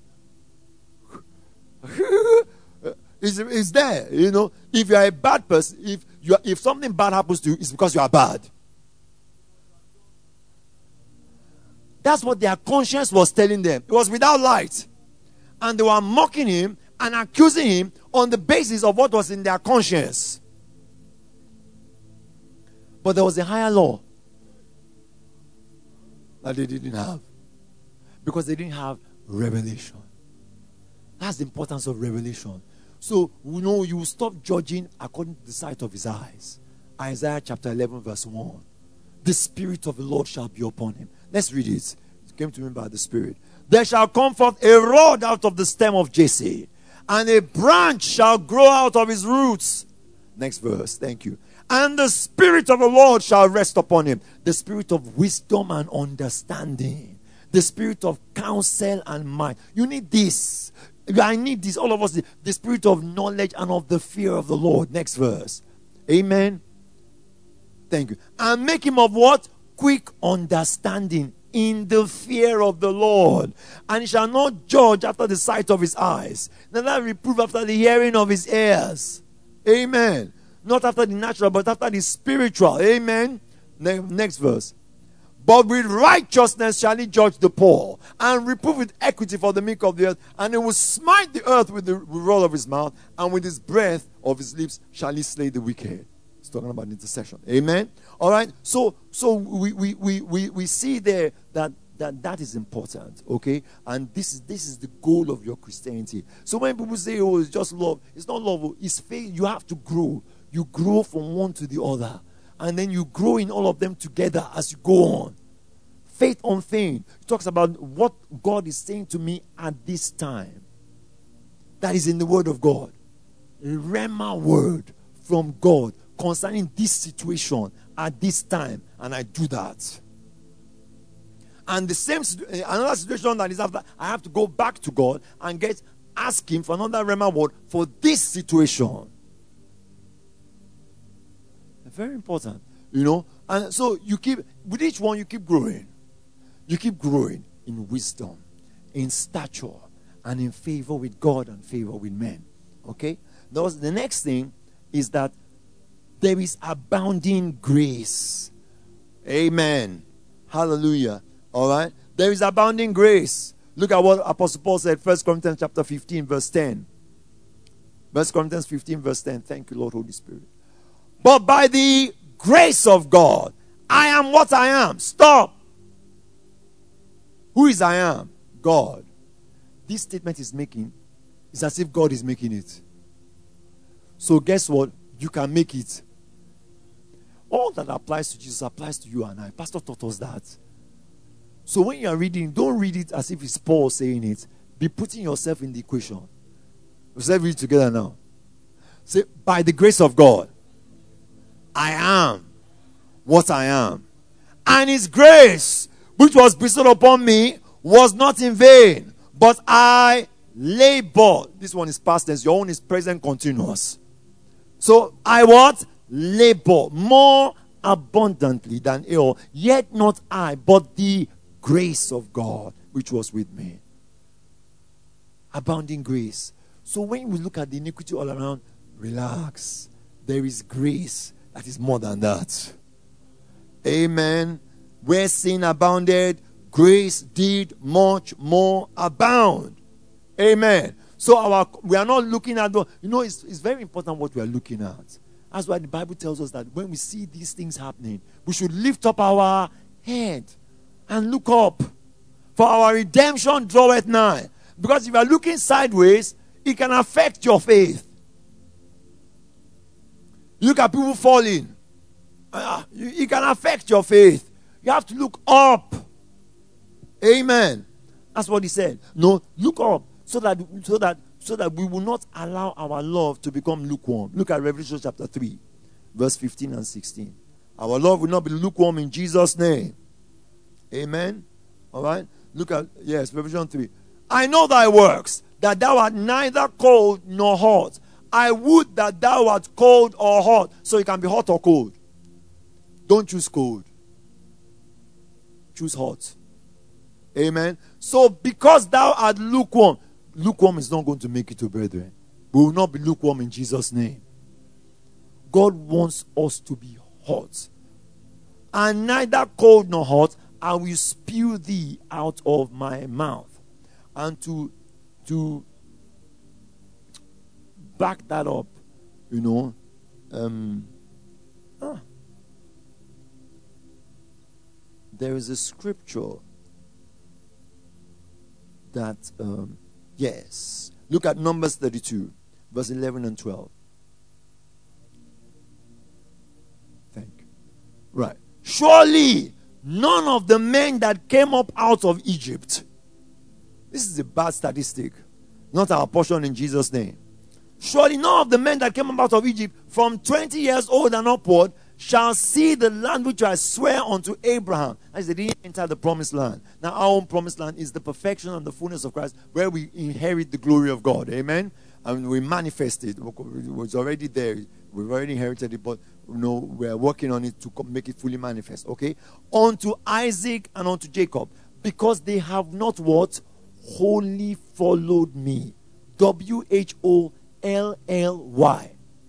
it's, it's there, you know. If you are a bad person, if you are, if something bad happens to you, it's because you are bad. That's what their conscience was telling them. It was without light. And they were mocking him and accusing him on the basis of what was in their conscience. But there was a higher law that they didn't have. Because they didn't have revelation. That's the importance of revelation. So, you know, you stop judging according to the sight of his eyes. Isaiah chapter eleven verse one. The Spirit of the Lord shall be upon him. Let's read it. It came to me by the Spirit. There shall come forth a rod out of the stem of Jesse, and a branch shall grow out of his roots. Next verse. Thank you. And the Spirit of the Lord shall rest upon him. The Spirit of wisdom and understanding. The Spirit of counsel and might. You need this. I need this. All of us. The Spirit of knowledge and of the fear of the Lord. Next verse. Amen. Thank you. And make him of what? Quick understanding in the fear of the Lord. And he shall not judge after the sight of his eyes, neither reprove after the hearing of his ears. Amen. Not after the natural, but after the spiritual. Amen. Ne- next verse. But with righteousness shall he judge the poor, and reprove with equity for the meek of the earth. And he will smite the earth with the roll of his mouth, and with his breath of his lips shall he slay the wicked. It's talking about intercession. Amen. All right. So, so we we we we, we see there that, that that is important. Okay. And this is this is the goal of your Christianity. So when people say, "Oh, it's just love," it's not love. It's faith. You have to grow. You grow from one to the other. And then you grow in all of them together as you go on. Faith unfeigned. It talks about what God is saying to me at this time. That is in the Word of God. A Rhema word from God concerning this situation at this time. And I do that. And the same, another situation that is after, I have to go back to God and get, ask Him for another Rhema word for this situation. Very important, you know. And so you keep, with each one you keep growing. You keep growing in wisdom, in stature, and in favor with God and favor with men. Okay? Those, the next thing is that there is abounding grace. Amen. Hallelujah. All right? There is abounding grace. Look at what Apostle Paul said, First Corinthians chapter fifteen, verse ten. First Corinthians fifteen, verse ten. Thank you, Lord, Holy Spirit. But by the grace of God, I am what I am. Stop. Who is I am? God. This statement is making, it's as if God is making it. So guess what? You can make it. All that applies to Jesus applies to you and I. Pastor taught us that. So when you are reading, don't read it as if it's Paul saying it. Be putting yourself in the equation. Let's read it together now. Say, by the grace of God, I am what I am. And His grace, which was bestowed upon me, was not in vain, but I labor. This one is past tense. Your own is present continuous. So I what? Labor more abundantly than all. Yet not I, but the grace of God, which was with me. Abounding grace. So when we look at the iniquity all around, relax. There is grace that is more than that. Amen. Where sin abounded, grace did much more abound. Amen. So our we are not looking at the, you know, it's, it's very important what we are looking at. That's why the Bible tells us that when we see these things happening, we should lift up our head and look up. For our redemption draweth nigh. Because if you are looking sideways, it can affect your faith. Look at people falling. Uh, it can affect your faith. You have to look up. Amen. That's what he said. No, look up so that so that so that we will not allow our love to become lukewarm. Look at Revelation chapter three, verse fifteen and sixteen. Our love will not be lukewarm in Jesus' name. Amen. All right. Look at, yes, Revelation three. I know thy works, that thou art neither cold nor hot. I would that thou art cold or hot. So you can be hot or cold. Don't choose cold. Choose hot. Amen. So because thou art lukewarm, lukewarm is not going to make it to brethren. We will not be lukewarm in Jesus' name. God wants us to be hot. And neither cold nor hot, I will spew thee out of my mouth. And to to back that up, you know, um, ah, there is a scripture that, um, yes, look at Numbers thirty-two, verse eleven and twelve. Thank you. Right. Surely none of the men that came up out of Egypt. This is a bad statistic. Not our portion in Jesus' name. Surely none of the men that came up out of Egypt from twenty years old and upward shall see the land which I swear unto Abraham. As they didn't enter the promised land. Now our own promised land is the perfection and the fullness of Christ, where we inherit the glory of God. Amen. And we manifest it. It was already there. We've already inherited it, but you know, we're working on it to make it fully manifest. Okay? Unto Isaac and unto Jacob, because they have not what? Wholly followed me. W H O L L Y.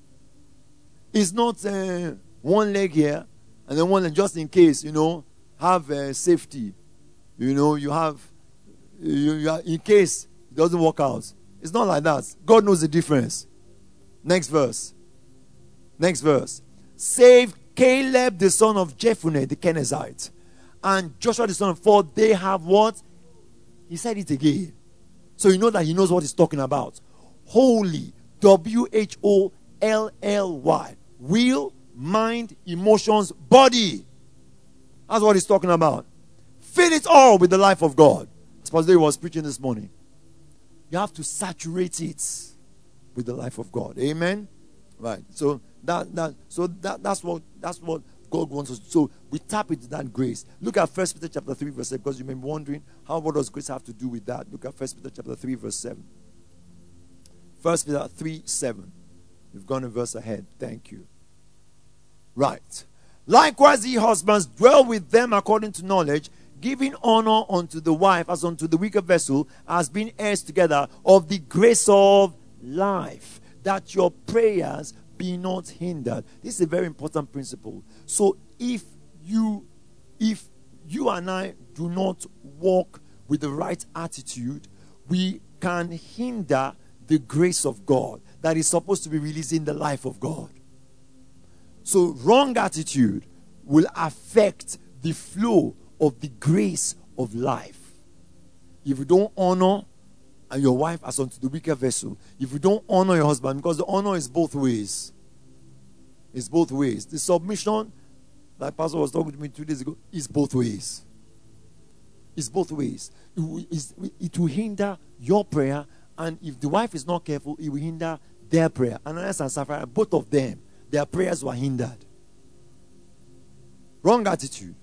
It's not uh, one leg here and then one leg, just in case, you know, have uh, safety. You know, you have, you, you are, in case it doesn't work out. It's not like that. God knows the difference. Next verse. Next verse. Saved Caleb the son of Jephunneh the Kenizzite, and Joshua the son of, for they have what? He said it again. So you know that he knows what he's talking about. Holy. W H O L L Y. Will, mind, emotions, body. That's what he's talking about. Fill it all with the life of God. As Pastor was preaching this morning. You have to saturate it with the life of God. Amen. Right. So that that so that that's what that's what God wants us to. So we tap into that grace. Look at First Peter chapter three verse seven, because you may be wondering, how what does grace have to do with that? Look at First Peter chapter three verse seven. First Peter three seven. You've gone a verse ahead. Thank you. Right. Likewise, ye husbands, dwell with them according to knowledge, giving honor unto the wife as unto the weaker vessel, as being heirs together of the grace of life, that your prayers be not hindered. This is a very important principle. So if you if you and I do not walk with the right attitude, we can hinder the grace of God that is supposed to be released in the life of God. So wrong attitude will affect the flow of the grace of life. If you don't honor and your wife as unto the weaker vessel, if you don't honor your husband, because the honor is both ways. It's both ways. The submission, like Pastor was talking to me two days ago, is both ways. It's both ways. It will, it will hinder your prayer, and if the wife is not careful, it will hinder their prayer. Ananias and Sapphira, both of them, their prayers were hindered. Wrong attitude.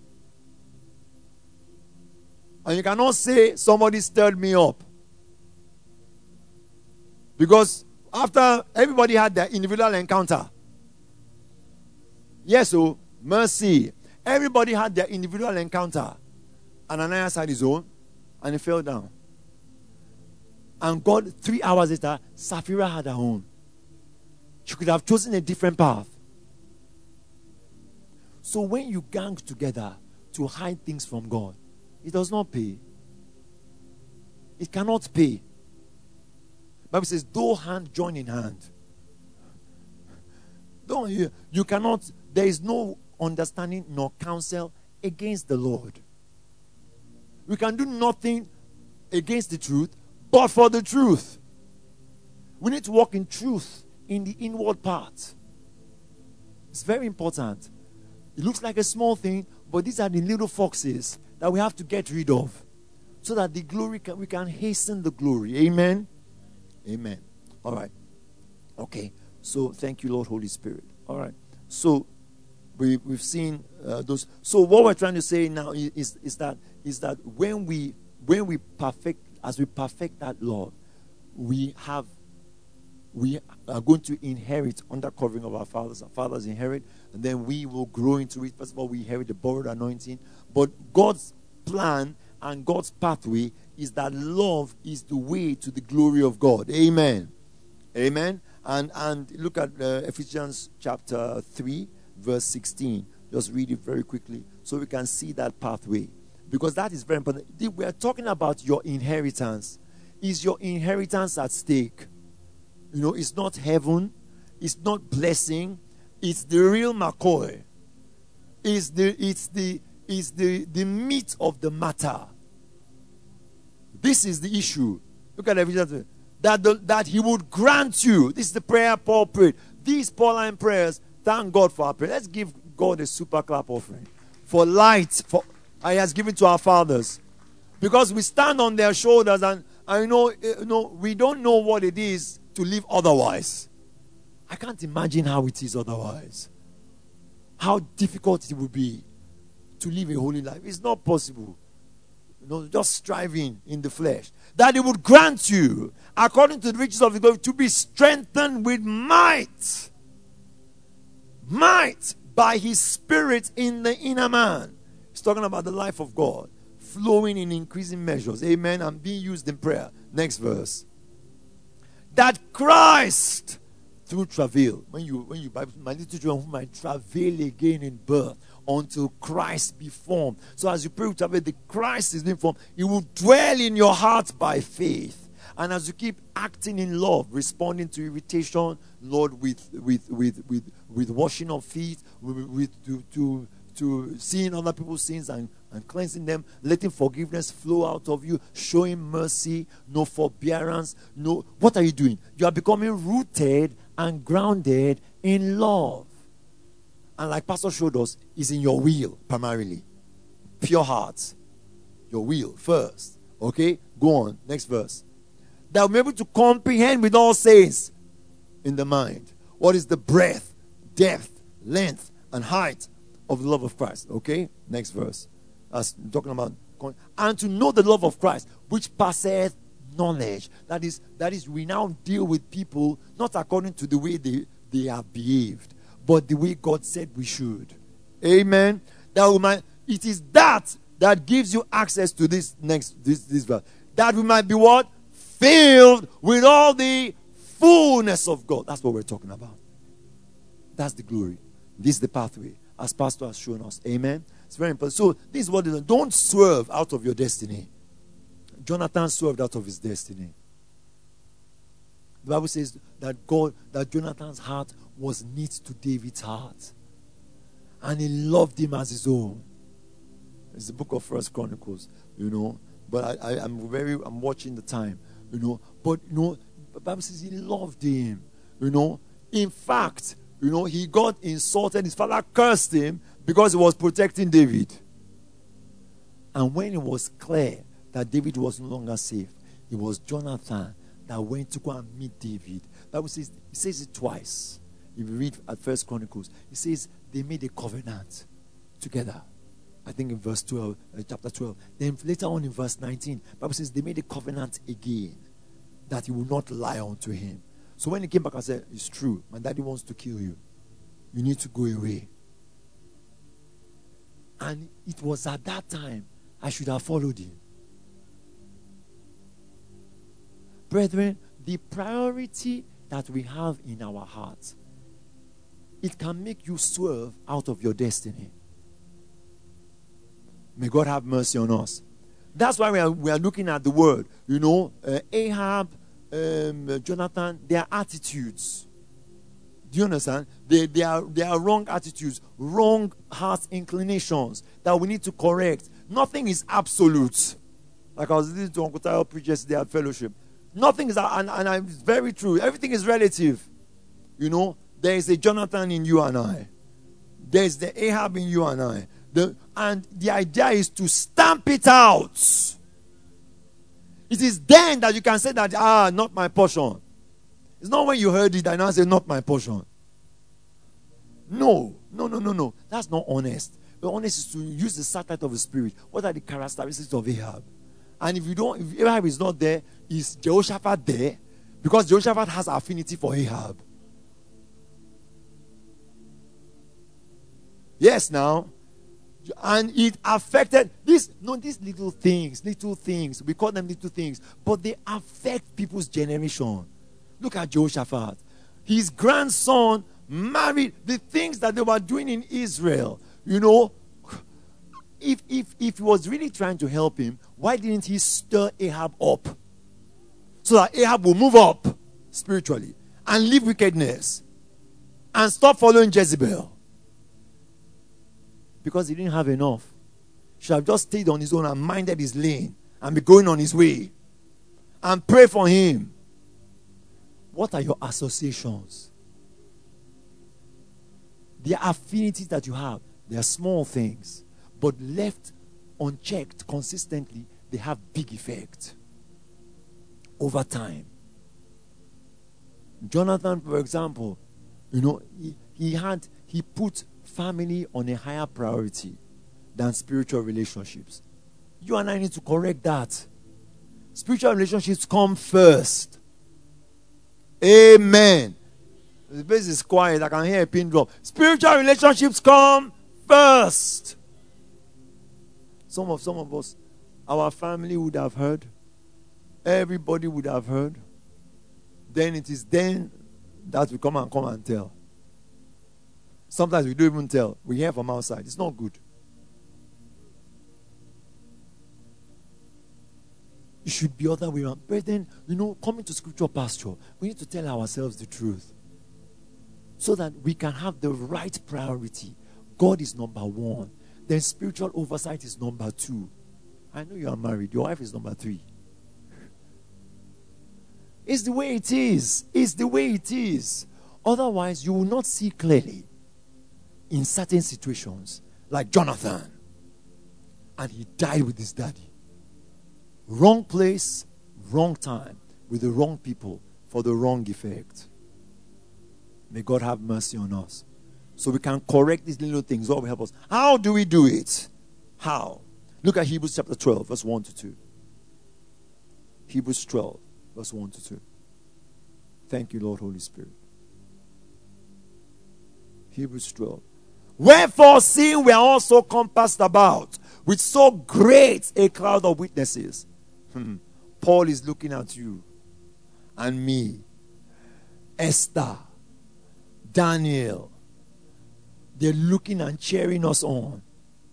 And you cannot say somebody stirred me up. Because after everybody had their individual encounter. Yes, so mercy. Everybody had their individual encounter. Ananias had his own, and he fell down. And God, three hours later, Sapphira had her own. She could have chosen a different path. So when you gang together to hide things from God, it does not pay. It cannot pay. Bible says, though hand join in hand. Don't you, you cannot, there is no understanding nor counsel against the Lord. We can do nothing against the truth, but for the truth. We need to walk in truth in the inward part. It's very important. It looks like a small thing, but these are the little foxes that we have to get rid of, so that the glory can, we can hasten the glory. Amen. Amen. All right. Okay. So thank you, Lord, Holy Spirit. All right. So we we've seen uh, those. So what we're trying to say now is, is is that is that when we when we perfect as we perfect that love, we have we are going to inherit under covering of our fathers. Our fathers inherit, and then we will grow into it. First of all, we inherit the borrowed anointing. But God's plan and God's pathway is that love is the way to the glory of God. Amen. Amen. And and look at uh, Ephesians chapter three, verse sixteen. Just read it very quickly so we can see that pathway. Because that is very important. We are talking about your inheritance. Is your inheritance at stake? You know, it's not heaven. It's not blessing. It's the real McCoy. It's the it's the it's the, the meat of the matter. This is the issue. Look at Ephesians. That, the, that he would grant you. This is the prayer Paul prayed. These Pauline prayers, thank God for our prayer. Let's give God a super clap offering. For light, for he has given to our fathers. Because we stand on their shoulders, and I know, you know, we don't know what it is to live otherwise. I can't imagine how it is otherwise. How difficult it would be to live a holy life. It's not possible. You know, just striving in the flesh. That it would grant you, according to the riches of the glory, to be strengthened with might. Might by his spirit in the inner man. He's talking about the life of God flowing in increasing measures. Amen. And being used in prayer. Next verse. That Christ, through travail, when you when you Bible, my little children whom I travail again in birth, until Christ be formed. So as you pray with travail, the Christ is being formed. He will dwell in your heart by faith. And as you keep acting in love, responding to irritation, Lord, with with with with, with washing of feet, with, with to, to to seeing other people's sins and, and cleansing them, letting forgiveness flow out of you, showing mercy, no forbearance, no. What are you doing? You are becoming rooted and grounded in love. And like Pastor showed us, is in your will primarily. Pure heart. Your will first. Okay? Go on. Next verse. That we're able to comprehend with all saints in the mind what is the breadth, depth, length, and height of the love of Christ. Okay? Next verse. As talking about, and to know the love of Christ, which passeth knowledge. That is, that is, we now deal with people not according to the way they, they have behaved, but the way God said we should. Amen. That we might, it is that that gives you access to this next this this verse. That we might be what? Filled with all the fullness of God. That's what we're talking about. That's the glory. This is the pathway, as Pastor has shown us. Amen. It's very important. So this is what it is. Don't swerve out of your destiny. Jonathan swerved out of his destiny. The Bible says that God, that Jonathan's heart was knit to David's heart, and he loved him as his own. It's the book of First Chronicles, you know. But I, I, I'm very, I'm watching the time, you know. But you know, the Bible says he loved him, you know. In fact, you know, he got insulted. His father cursed him because he was protecting David. And when it was clear that David was no longer safe, it was Jonathan that went to go and meet David. The Bible says, it says it twice. If you read at First Chronicles, it says they made a covenant together. I think in verse twelve, uh, chapter twelve. Then later on in verse nineteen, the Bible says they made a covenant again that he will not lie unto him. So when he came back and said, it's true, my daddy wants to kill you. You need to go away. And it was at that time I should have followed him. Brethren, the priority that we have in our hearts, it can make you swerve out of your destiny. May God have mercy on us. That's why we are, we are looking at the word. You know, uh, Ahab, um, uh, Jonathan, their attitudes. Do you understand? They, they, are, they are wrong attitudes, wrong heart inclinations that we need to correct. Nothing is absolute. Like I was listening to Uncle Tayo preach yesterday at fellowship. Nothing is, and, and it's very true. Everything is relative. You know, there is a Jonathan in you and I. There is the Ahab in you and I. The, and the idea is to stamp it out. It is then that you can say that, ah, not my portion. It's not when you heard it and now say, not my portion. No, no, no, no, no. That's not honest. The honest is to use the satellite of the Spirit. What are the characteristics of Ahab? And if you don't, if Ahab is not there, is Jehoshaphat there? Because Jehoshaphat has affinity for Ahab. Yes, now. And it affected this, no, these little things, little things. We call them little things, but they affect people's generation. Look at Jehoshaphat. His grandson married the things that they were doing in Israel. You know, if if if he was really trying to help him, why didn't he stir Ahab up? So that Ahab will move up spiritually and leave wickedness and stop following Jezebel. Because he didn't have enough. He should have just stayed on his own and minded his lane and be going on his way. And pray for him. What are your associations? The affinities that you have, they are small things. But left unchecked consistently, they have big effect. Over time. Jonathan, for example, you know, he, he had, he put family on a higher priority than spiritual relationships. You and I need to correct that. Spiritual relationships come first. Amen. The place is quiet. I can hear a pin drop. Spiritual relationships come first. Some of some of us, our family would have heard. Everybody would have heard. Then it is then that we come and come and tell. Sometimes we don't even tell. We hear from outside. It's not good. It should be other way around. But then, you know, coming to scripture pasture, we need to tell ourselves the truth. So that we can have the right priority. God is number one. Then spiritual oversight is number two. I know you are married. Your wife is number three. It's the way it is. It's the way it is. Otherwise, you will not see clearly. In certain situations, like Jonathan, and he died with his daddy. Wrong place, wrong time, with the wrong people, for the wrong effect. May God have mercy on us. So we can correct these little things. God will help us. How do we do it? How? Look at Hebrews chapter twelve, verse one to two. Hebrews twelve, verse one to two. Thank you, Lord, Holy Spirit. Hebrews twelve. Wherefore, seeing we are also compassed about with so great a cloud of witnesses. Hmm. Paul is looking at you and me, Esther, Daniel. They're looking and cheering us on.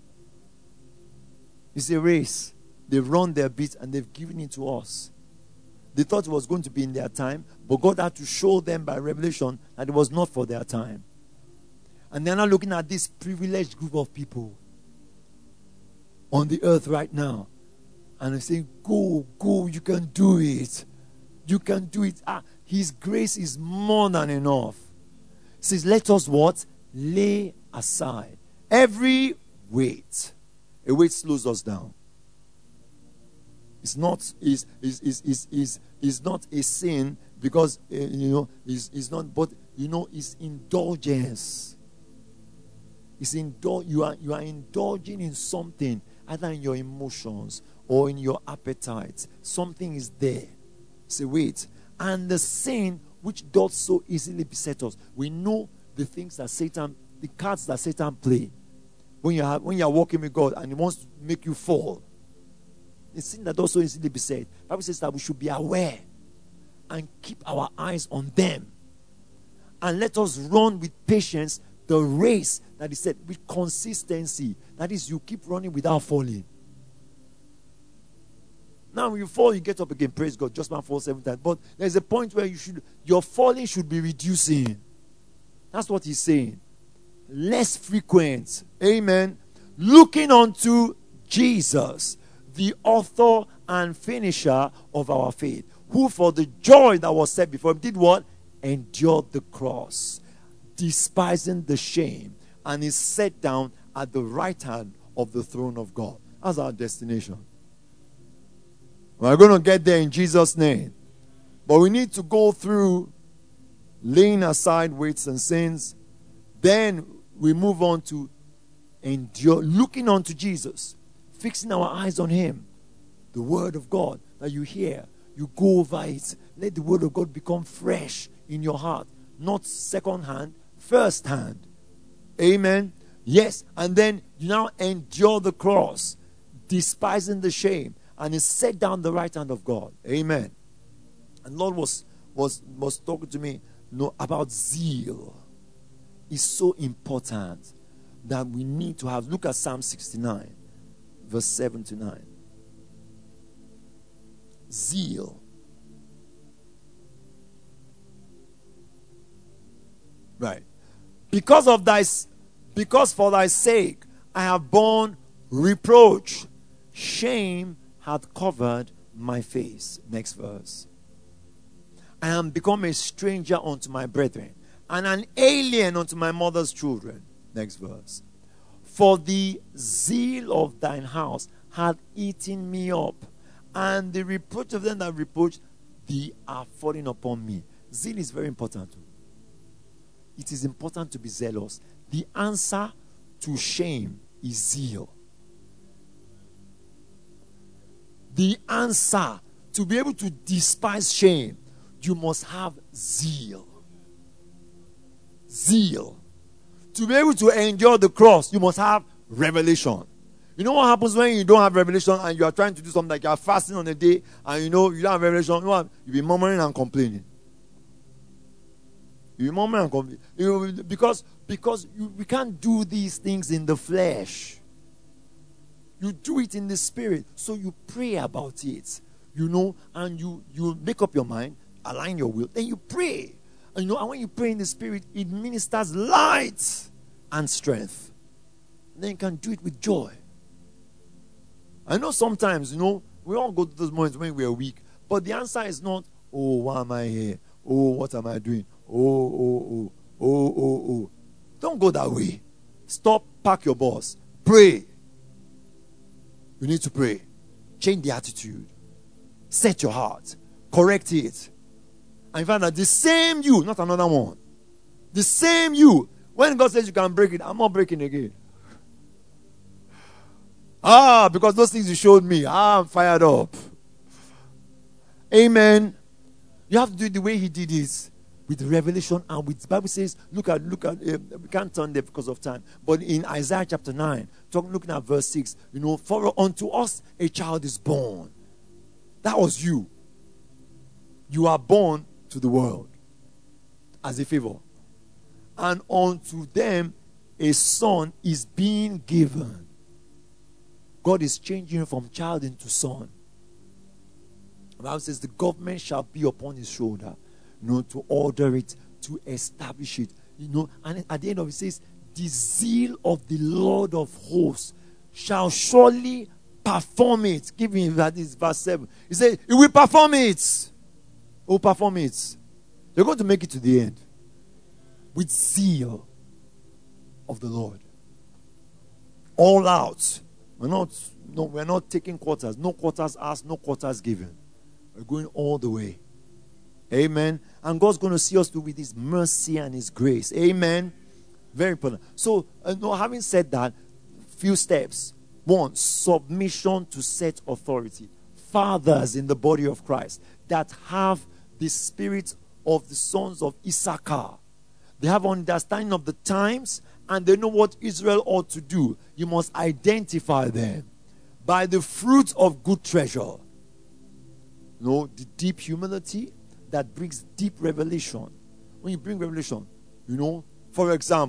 It's a race. They've run their bit and they've given it to us. They thought it was going to be in their time, but God had to show them by revelation that it was not for their time. And they're not looking at this privileged group of people on the earth right now. And they're saying, go, go, you can do it. You can do it. Ah, His grace is more than enough. It says, let us what? Lay aside every weight. A weight slows us down. It's not, is is is is is is not a sin because uh, you know is is not, but you know, it's indulgence. It's indul- you are you are indulging in something, either in your emotions or in your appetites. Something is there. Say, wait. And the sin which doth so easily beset us. We know the things that Satan, the cards that Satan play. When you are when you are walking with God and he wants to make you fall. The sin that also easily beset. The Bible says that we should be aware and keep our eyes on them. And let us run with patience the race that he said with consistency. That is, you keep running without falling. Now when you fall, you get up again. Praise God. Just man falls seven times. But there's a point where you should, your falling should be reducing. That's what he's saying. Less frequent. Amen. Looking unto Jesus, the author and finisher of our faith, who for the joy that was set before him did what? Endured the cross, despising the shame, and is set down at the right hand of the throne of God. That's our destination. We're going to get there in Jesus' name. But we need to go through laying aside weights and sins. Then we move on to endure, looking unto Jesus, fixing our eyes on him. The word of God that you hear, you go over it. Let the word of God become fresh in your heart. Not second hand, first hand. Amen. Yes. And then you now endure the cross, despising the shame, and is set down the right hand of God. Amen. And Lord was was was talking to me, you know, about zeal. It's so important that we need to have. Look at Psalm sixty-nine, verse seven to nine. Zeal. Right. Because of thy, because for thy sake I have borne reproach. Shame hath covered my face. Next verse. I am become a stranger unto my brethren, and an alien unto my mother's children. Next verse. For the zeal of thine house hath eaten me up, and the reproach of them that reproach thee are falling upon me. Zeal is very important. It is important to be zealous. The answer to shame is zeal. The answer to be able to despise shame, you must have zeal. Zeal. To be able to endure the cross, you must have revelation. You know what happens when you don't have revelation and you are trying to do something, like you are fasting on a day and you know you don't have revelation? You know what? You'll be murmuring and complaining. You'll be murmuring and complaining. You know, because because you, we can't do these things in the flesh. You do it in the spirit. So you pray about it. You know, and you, you make up your mind, align your will, then you pray. And you know, and when you pray in the spirit, it ministers light and strength. And then you can do it with joy. I know sometimes, you know, we all go to those moments when we are weak. But the answer is not, oh, why am I here? Oh, what am I doing? Oh, oh, oh, oh, oh, oh. Don't go that way. Stop, park your bus. Pray. You need to pray. Change the attitude. Set your heart. Correct it. And you find that the same you, not another one. The same you. When God says you can break it, I'm not breaking again. Ah, because those things you showed me, ah, I'm fired up. Amen. You have to do it the way he did it, with revelation and with, the Bible says, look at, look at, uh, we can't turn there because of time, but in Isaiah chapter nine, talk, looking at verse six, you know, for unto us a child is born. That was you. You are born to the world as a favor. And unto them a son is being given. God is changing from child into son. The Bible says the government shall be upon his shoulder, you know, to order it, to establish it, you know. And at the end of it, it says, the zeal of the Lord of hosts shall surely perform it. Give me that is verse seven. He said, he will perform it. He will perform it. You're going to make it to the end with zeal of the Lord. All out. We're not, no, we're not taking quarters. No quarters asked, no quarters given. We're going all the way. Amen. And God's going to see us through with his mercy and his grace. Amen. Very important. So, uh, no, having said that, few steps. One, submission to set authority. Fathers in the body of Christ that have the spirit of the sons of Issachar. They have understanding of the times and they know what Israel ought to do. You must identify them by the fruit of good treasure. You know, the deep humility that brings deep revelation. When you bring revelation, you know, for example,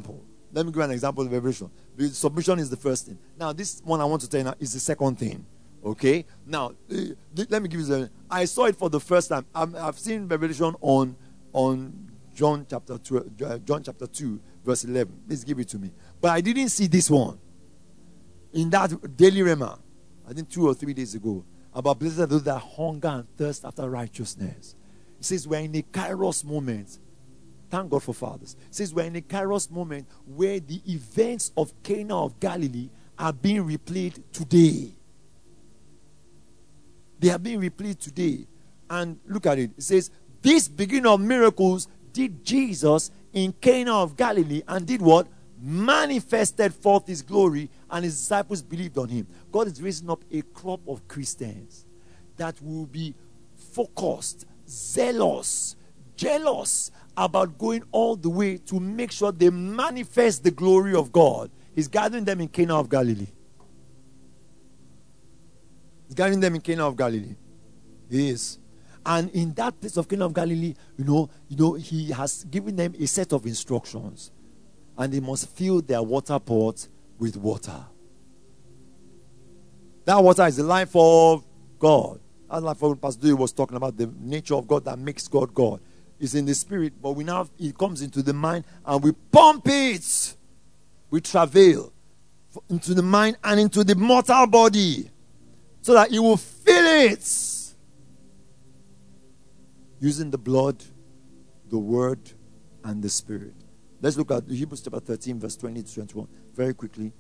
let me give you an example of revelation. The submission is the first thing. Now, this one I want to tell you now is the second thing. Okay? Now, uh, let me give you the... I saw it for the first time. I'm, I've seen revelation on, on John chapter two, John chapter two, verse eleven. Please give it to me. But I didn't see this one in that daily rema, I think two or three days ago, about blessed are those that hunger and thirst after righteousness. It says we're in a kairos moment. Thank God for fathers. It says we're in a kairos moment where the events of Cana of Galilee are being replayed today. They are being replayed today. And look at it. It says, this beginning of miracles did Jesus in Cana of Galilee and did what? Manifested forth his glory, and his disciples believed on him. God is raising up a crop of Christians that will be focused, zealous, jealous about going all the way to make sure they manifest the glory of God. He's gathering them in Cana of Galilee. He's gathering them in Cana of Galilee. He is. And in that place of Cana of Galilee, you know, you know, he has given them a set of instructions. And they must fill their water pot with water. That water is the life of God. That's like what Pastor Dewey was talking about, the nature of God that makes God God. It's in the spirit, but we now, it comes into the mind and we pump it. We travail into the mind and into the mortal body so that it will fill it. Using the blood, the word, and the spirit. Let's look at Hebrews chapter thirteen, verse twenty to twenty-one. Very quickly.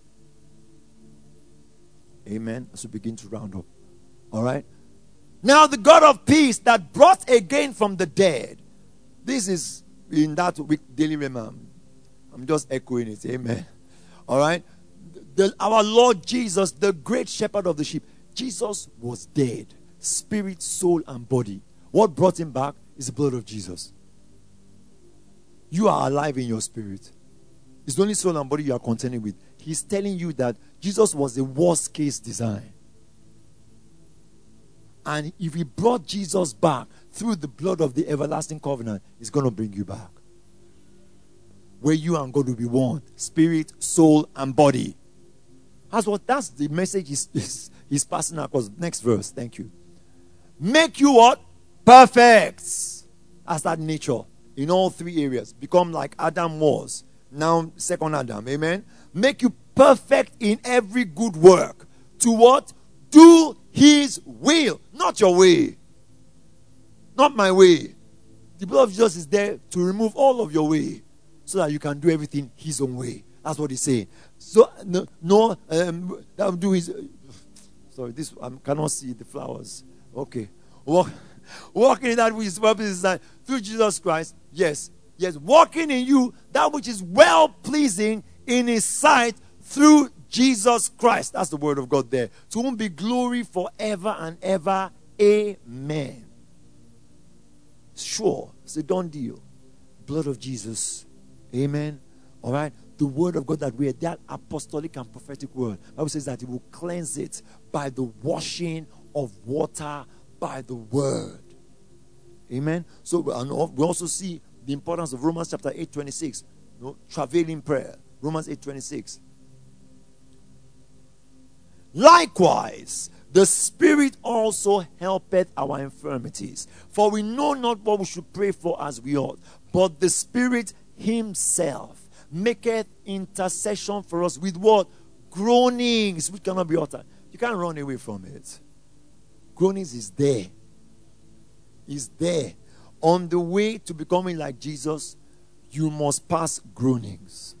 Amen. As we begin to round up. All right. Now the God of peace that brought again from the dead. This is in that week daily reminder. I'm just echoing it. Amen. All right. The, our Lord Jesus, the great shepherd of the sheep. Jesus was dead. Spirit, soul, and body. What brought him back is the blood of Jesus. You are alive in your spirit. It's the only soul and body you are contending with. He's telling you that Jesus was the worst case design. And if he brought Jesus back through the blood of the everlasting covenant, he's going to bring you back. Where you and God will be one. Spirit, soul, and body. That's what, that's the message he's, he's, he's passing across. Next verse. Thank you. Make you what? Perfect. As that nature. In all three areas. Become like Adam was. Now, second Adam. Amen. Make you perfect in every good work. To what? Do his will. Not your way. Not my way. The blood of Jesus is there to remove all of your way. So that you can do everything his own way. That's what he's saying. So, no, no um, that will do his... Sorry, this I cannot see the flowers. Okay. Walk, walking in that which is purpose is that through Jesus Christ. Yes. Yes. Walking in you, that which is well-pleasing in his sight through Jesus Christ. That's the word of God there. To whom be glory forever and ever. Amen. Sure. It's a done deal. Blood of Jesus. Amen. All right. The word of God that we are, that apostolic and prophetic word. The Bible says that it will cleanse it by the washing of water by the word. Amen. So and we also see the importance of Romans chapter eight twenty-six. You know, travailing prayer. Romans eight twenty-six. Likewise, the Spirit also helpeth our infirmities. For we know not what we should pray for as we ought. But the Spirit himself maketh intercession for us with what? Groanings which cannot be uttered. You can't run away from it. Groanings is there. Is there. On the way to becoming like Jesus, you must pass groanings.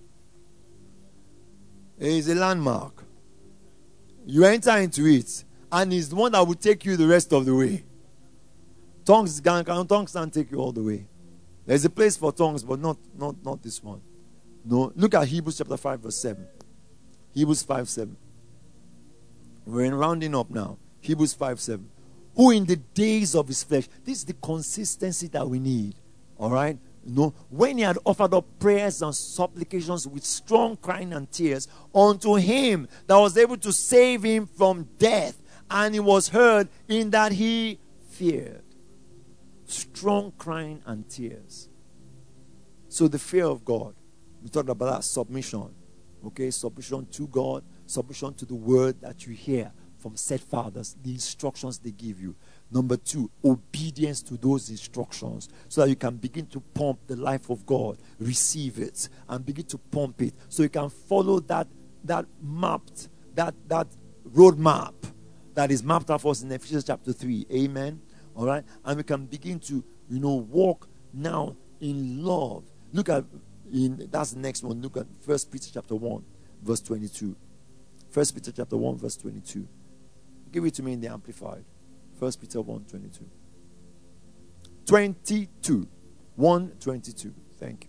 It is a landmark. You enter into it, and it's the one that will take you the rest of the way. Tongues can, tongues can't take you all the way. There's a place for tongues, but not, not, not this one. No. Look at Hebrews chapter five, verse seven. Hebrews five, seven. We're in rounding up now. Hebrews five, seven. Who in the days of his flesh. This is the consistency that we need. All right? You know, when he had offered up prayers and supplications with strong crying and tears unto him that was able to save him from death, and he was heard in that he feared. Strong crying and tears. So the fear of God We talked about that submission. Okay, submission to God, submission to the word that you hear from said fathers, the instructions they give you. Number two, obedience to those instructions so that you can begin to pump the life of God, receive it, and begin to pump it so you can follow that that mapped, that that roadmap that is mapped out for us in Ephesians chapter three. Amen. All right, and we can begin to, you know, walk now in love. Look at in that's the next one. Look at First Peter chapter one, verse twenty-two. First Peter chapter one, verse twenty-two. Give it to me in the Amplified. First Peter one, twenty-two. twenty-two. one twenty-two. Thank you.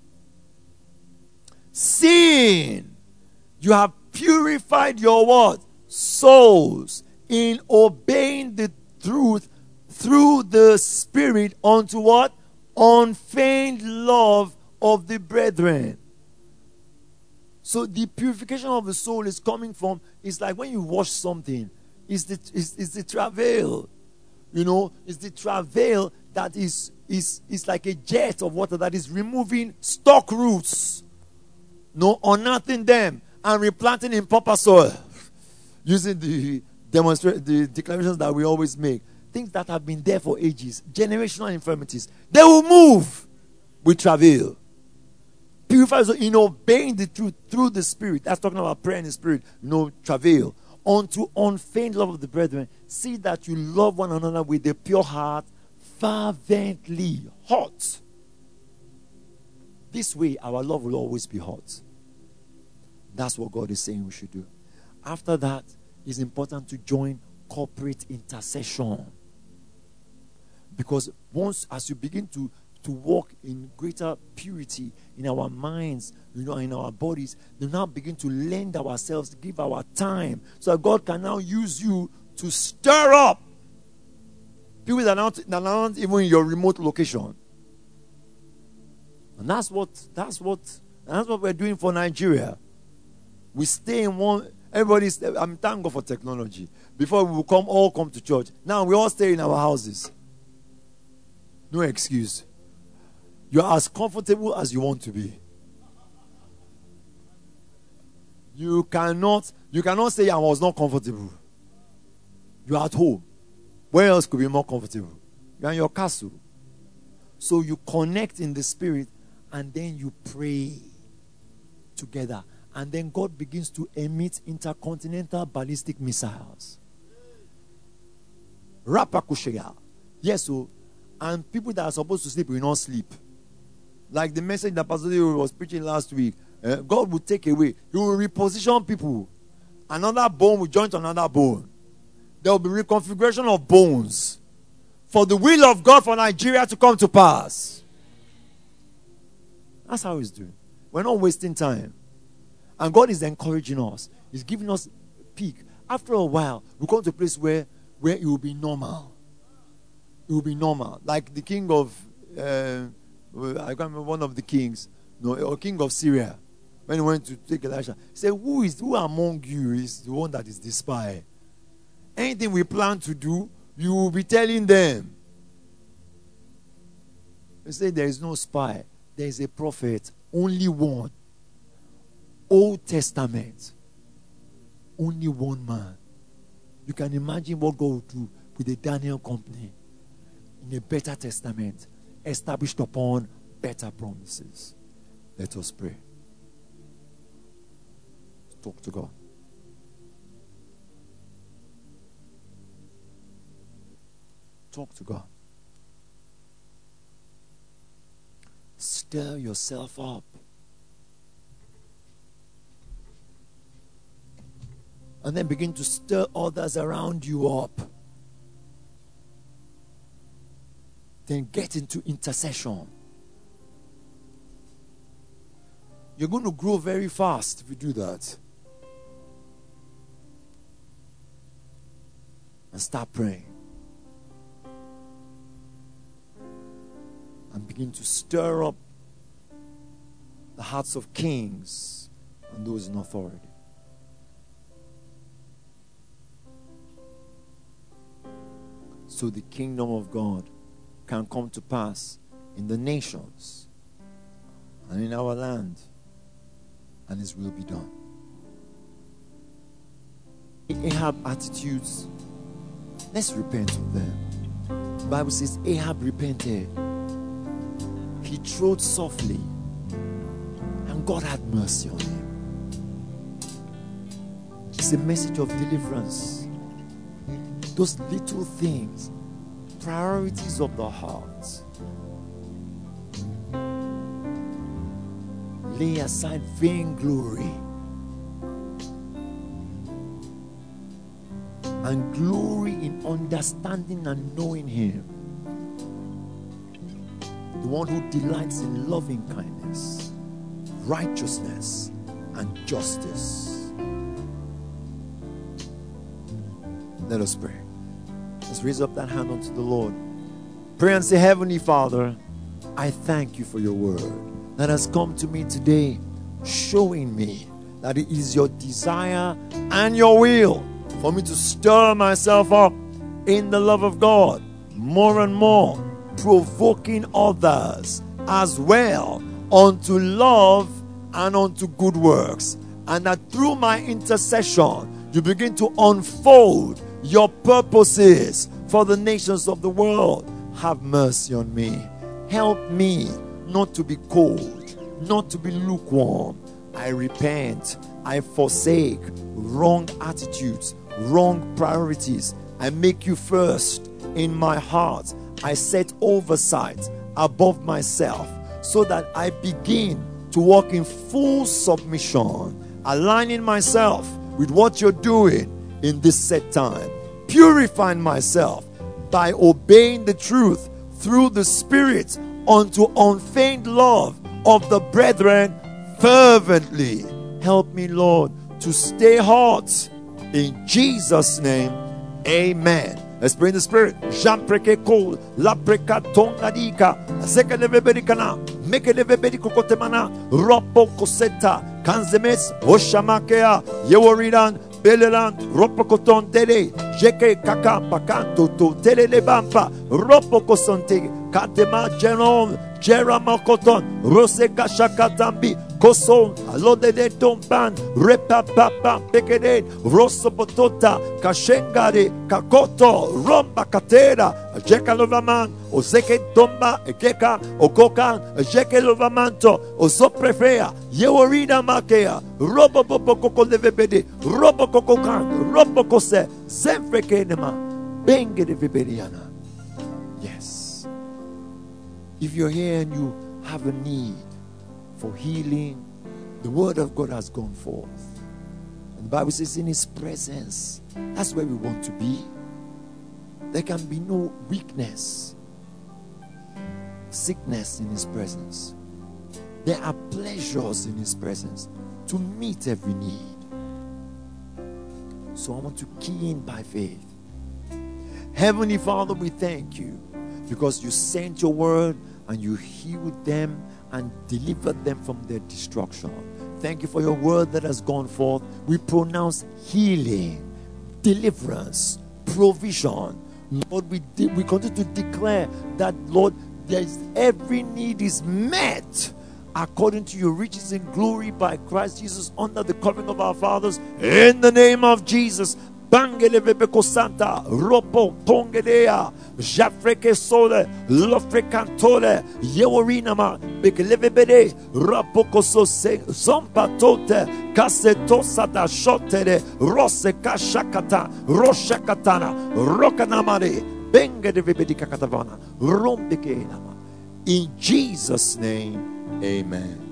Seeing you have purified your what? Souls in obeying the truth through the Spirit unto what? Unfeigned love of the brethren. So the purification of the soul is coming from, it's like when you wash something, it's the, it's, it's the travail. You know, it's the travail that is, is, is like a jet of water that is removing stock roots, no, unearthing them and replanting in proper soil. Using the demonstrate the declarations that we always make. Things that have been there for ages, generational infirmities, they will move with travail. Purify in obeying the truth through the Spirit. That's talking about prayer in the Spirit. You know, travail. Unto unfeigned love of the brethren. See that you love one another with a pure heart, fervently, hot. This way, our love will always be hot. That's what God is saying we should do. After that, it's important to join corporate intercession. Because once, as you begin to, to walk in greater purity in our minds, you know, in our bodies, we now begin to lend ourselves, give our time, so that God can now use you to stir up people that are not, that are not even in your remote location. And that's what that's what that's what we're doing for Nigeria. We stay in one. Everybody's. I'm thank God for technology. Before we will come, all come to church. Now we all stay in our houses. No excuse. You are as comfortable as you want to be. You cannot. You cannot say I was not comfortable. You are at home. Where else could be more comfortable? You are in your castle. So you connect in the spirit, and then you pray together. And then God begins to emit intercontinental ballistic missiles. Rapakushaya. Yes, so, and people that are supposed to sleep will not sleep. Like the message that Pastor Deo was preaching last week. Uh, God will take away. He will reposition people. Another bone will join to another bone. There will be reconfiguration of bones. For the will of God for Nigeria to come to pass. That's how he's doing. We're not wasting time. And God is encouraging us. He's giving us peak. After a while, we come to a place where, where it will be normal. It will be normal. Like the king of, uh, I can't remember one of the kings, no, or king of Syria, when he went to take Elisha, he said, who is, who among you is the one that is the spy? Anything we plan to do, you will be telling them. He said, there is no spy. There is a prophet. Only one. Old Testament. Only one man. You can imagine what God will do with the Daniel company in a better testament, established upon better promises. Let us pray. Talk to God. Talk to God. Stir yourself up. And then begin to stir others around you up. Then get into intercession. You're going to grow very fast if you do that. And start praying. And begin to stir up the hearts of kings and those in authority. So the kingdom of God can come to pass in the nations and in our land and His will be done. Ahab attitudes, let's repent of them. The Bible says Ahab repented. He trod softly, and God had mercy on him. It's a message of deliverance. Those little things, priorities of the heart. Lay aside vainglory and glory in understanding and knowing Him. The one who delights in loving kindness, righteousness, and justice. Let us pray. Let's raise up that hand unto the Lord. Pray and say, Heavenly Father, I thank you for your word that has come to me today, showing me that it is your desire and your will for me to stir myself up in the love of God more and more, provoking others as well unto love and unto good works, and that through my intercession you begin to unfold your purposes for the nations of the world. Have mercy on me. Help me not to be cold, not to be lukewarm. I repent. I forsake wrong attitudes, wrong priorities. I make you first in my heart. I set oversight above myself so that I begin to walk in full submission, aligning myself with what you're doing in this set time, purifying myself by obeying the truth through the Spirit unto unfeigned love of the brethren fervently. Help me, Lord, to stay hot. In Jesus' name, amen. Let's pray in the Spirit. Jampreke kol, lapreka tongadika, zekelevebedikana, mekelevebedikokotemana, ropo koseta, kanzemes, oshamakea, yeworidan, belelan, ropo koton dele, jeke kaka pakanto to telele bampa, ropo kosonte, katema genon, jeramakoton, rose kashakatambi, koson, alode de tomban, repapapam, pekede, rosobotota, kashengare, kakoto, romba katera, jeka lovaman, ozeke tomba, ekeka, okokan, jeke lovamanto, ozoprefea, yeworina makea, robo popo koko levebede, robo kokokan, robo kose, zemfrekenema, benge de vebediana. Yes. If you're here and you have a need for healing, the word of God has gone forth. And the Bible says in His presence, that's where we want to be. There can be no weakness, sickness in His presence. There are pleasures in His presence to meet every need. So I want to key in by faith. Heavenly Father, we thank you because you sent your word and you healed them and delivered them from their destruction. Thank you for your word that has gone forth. We pronounce healing, deliverance, provision. Lord, we, de- we continue to declare that, Lord, there is, every need is met according to your riches in glory by Christ Jesus under the covering of our fathers. In the name of Jesus. Bangelevebeko Santa, Ropo, Tongedea, Jafreke Sole, Lofrekantole, Yeworinama, Bekelevebede, Rapokoso, Zompatote, Casetosa da Shotere, Rose Kashakata, Roshakatana, Rokanamare, Bengedevebedi Kakatavana, Rombekenama. In Jesus' name, amen.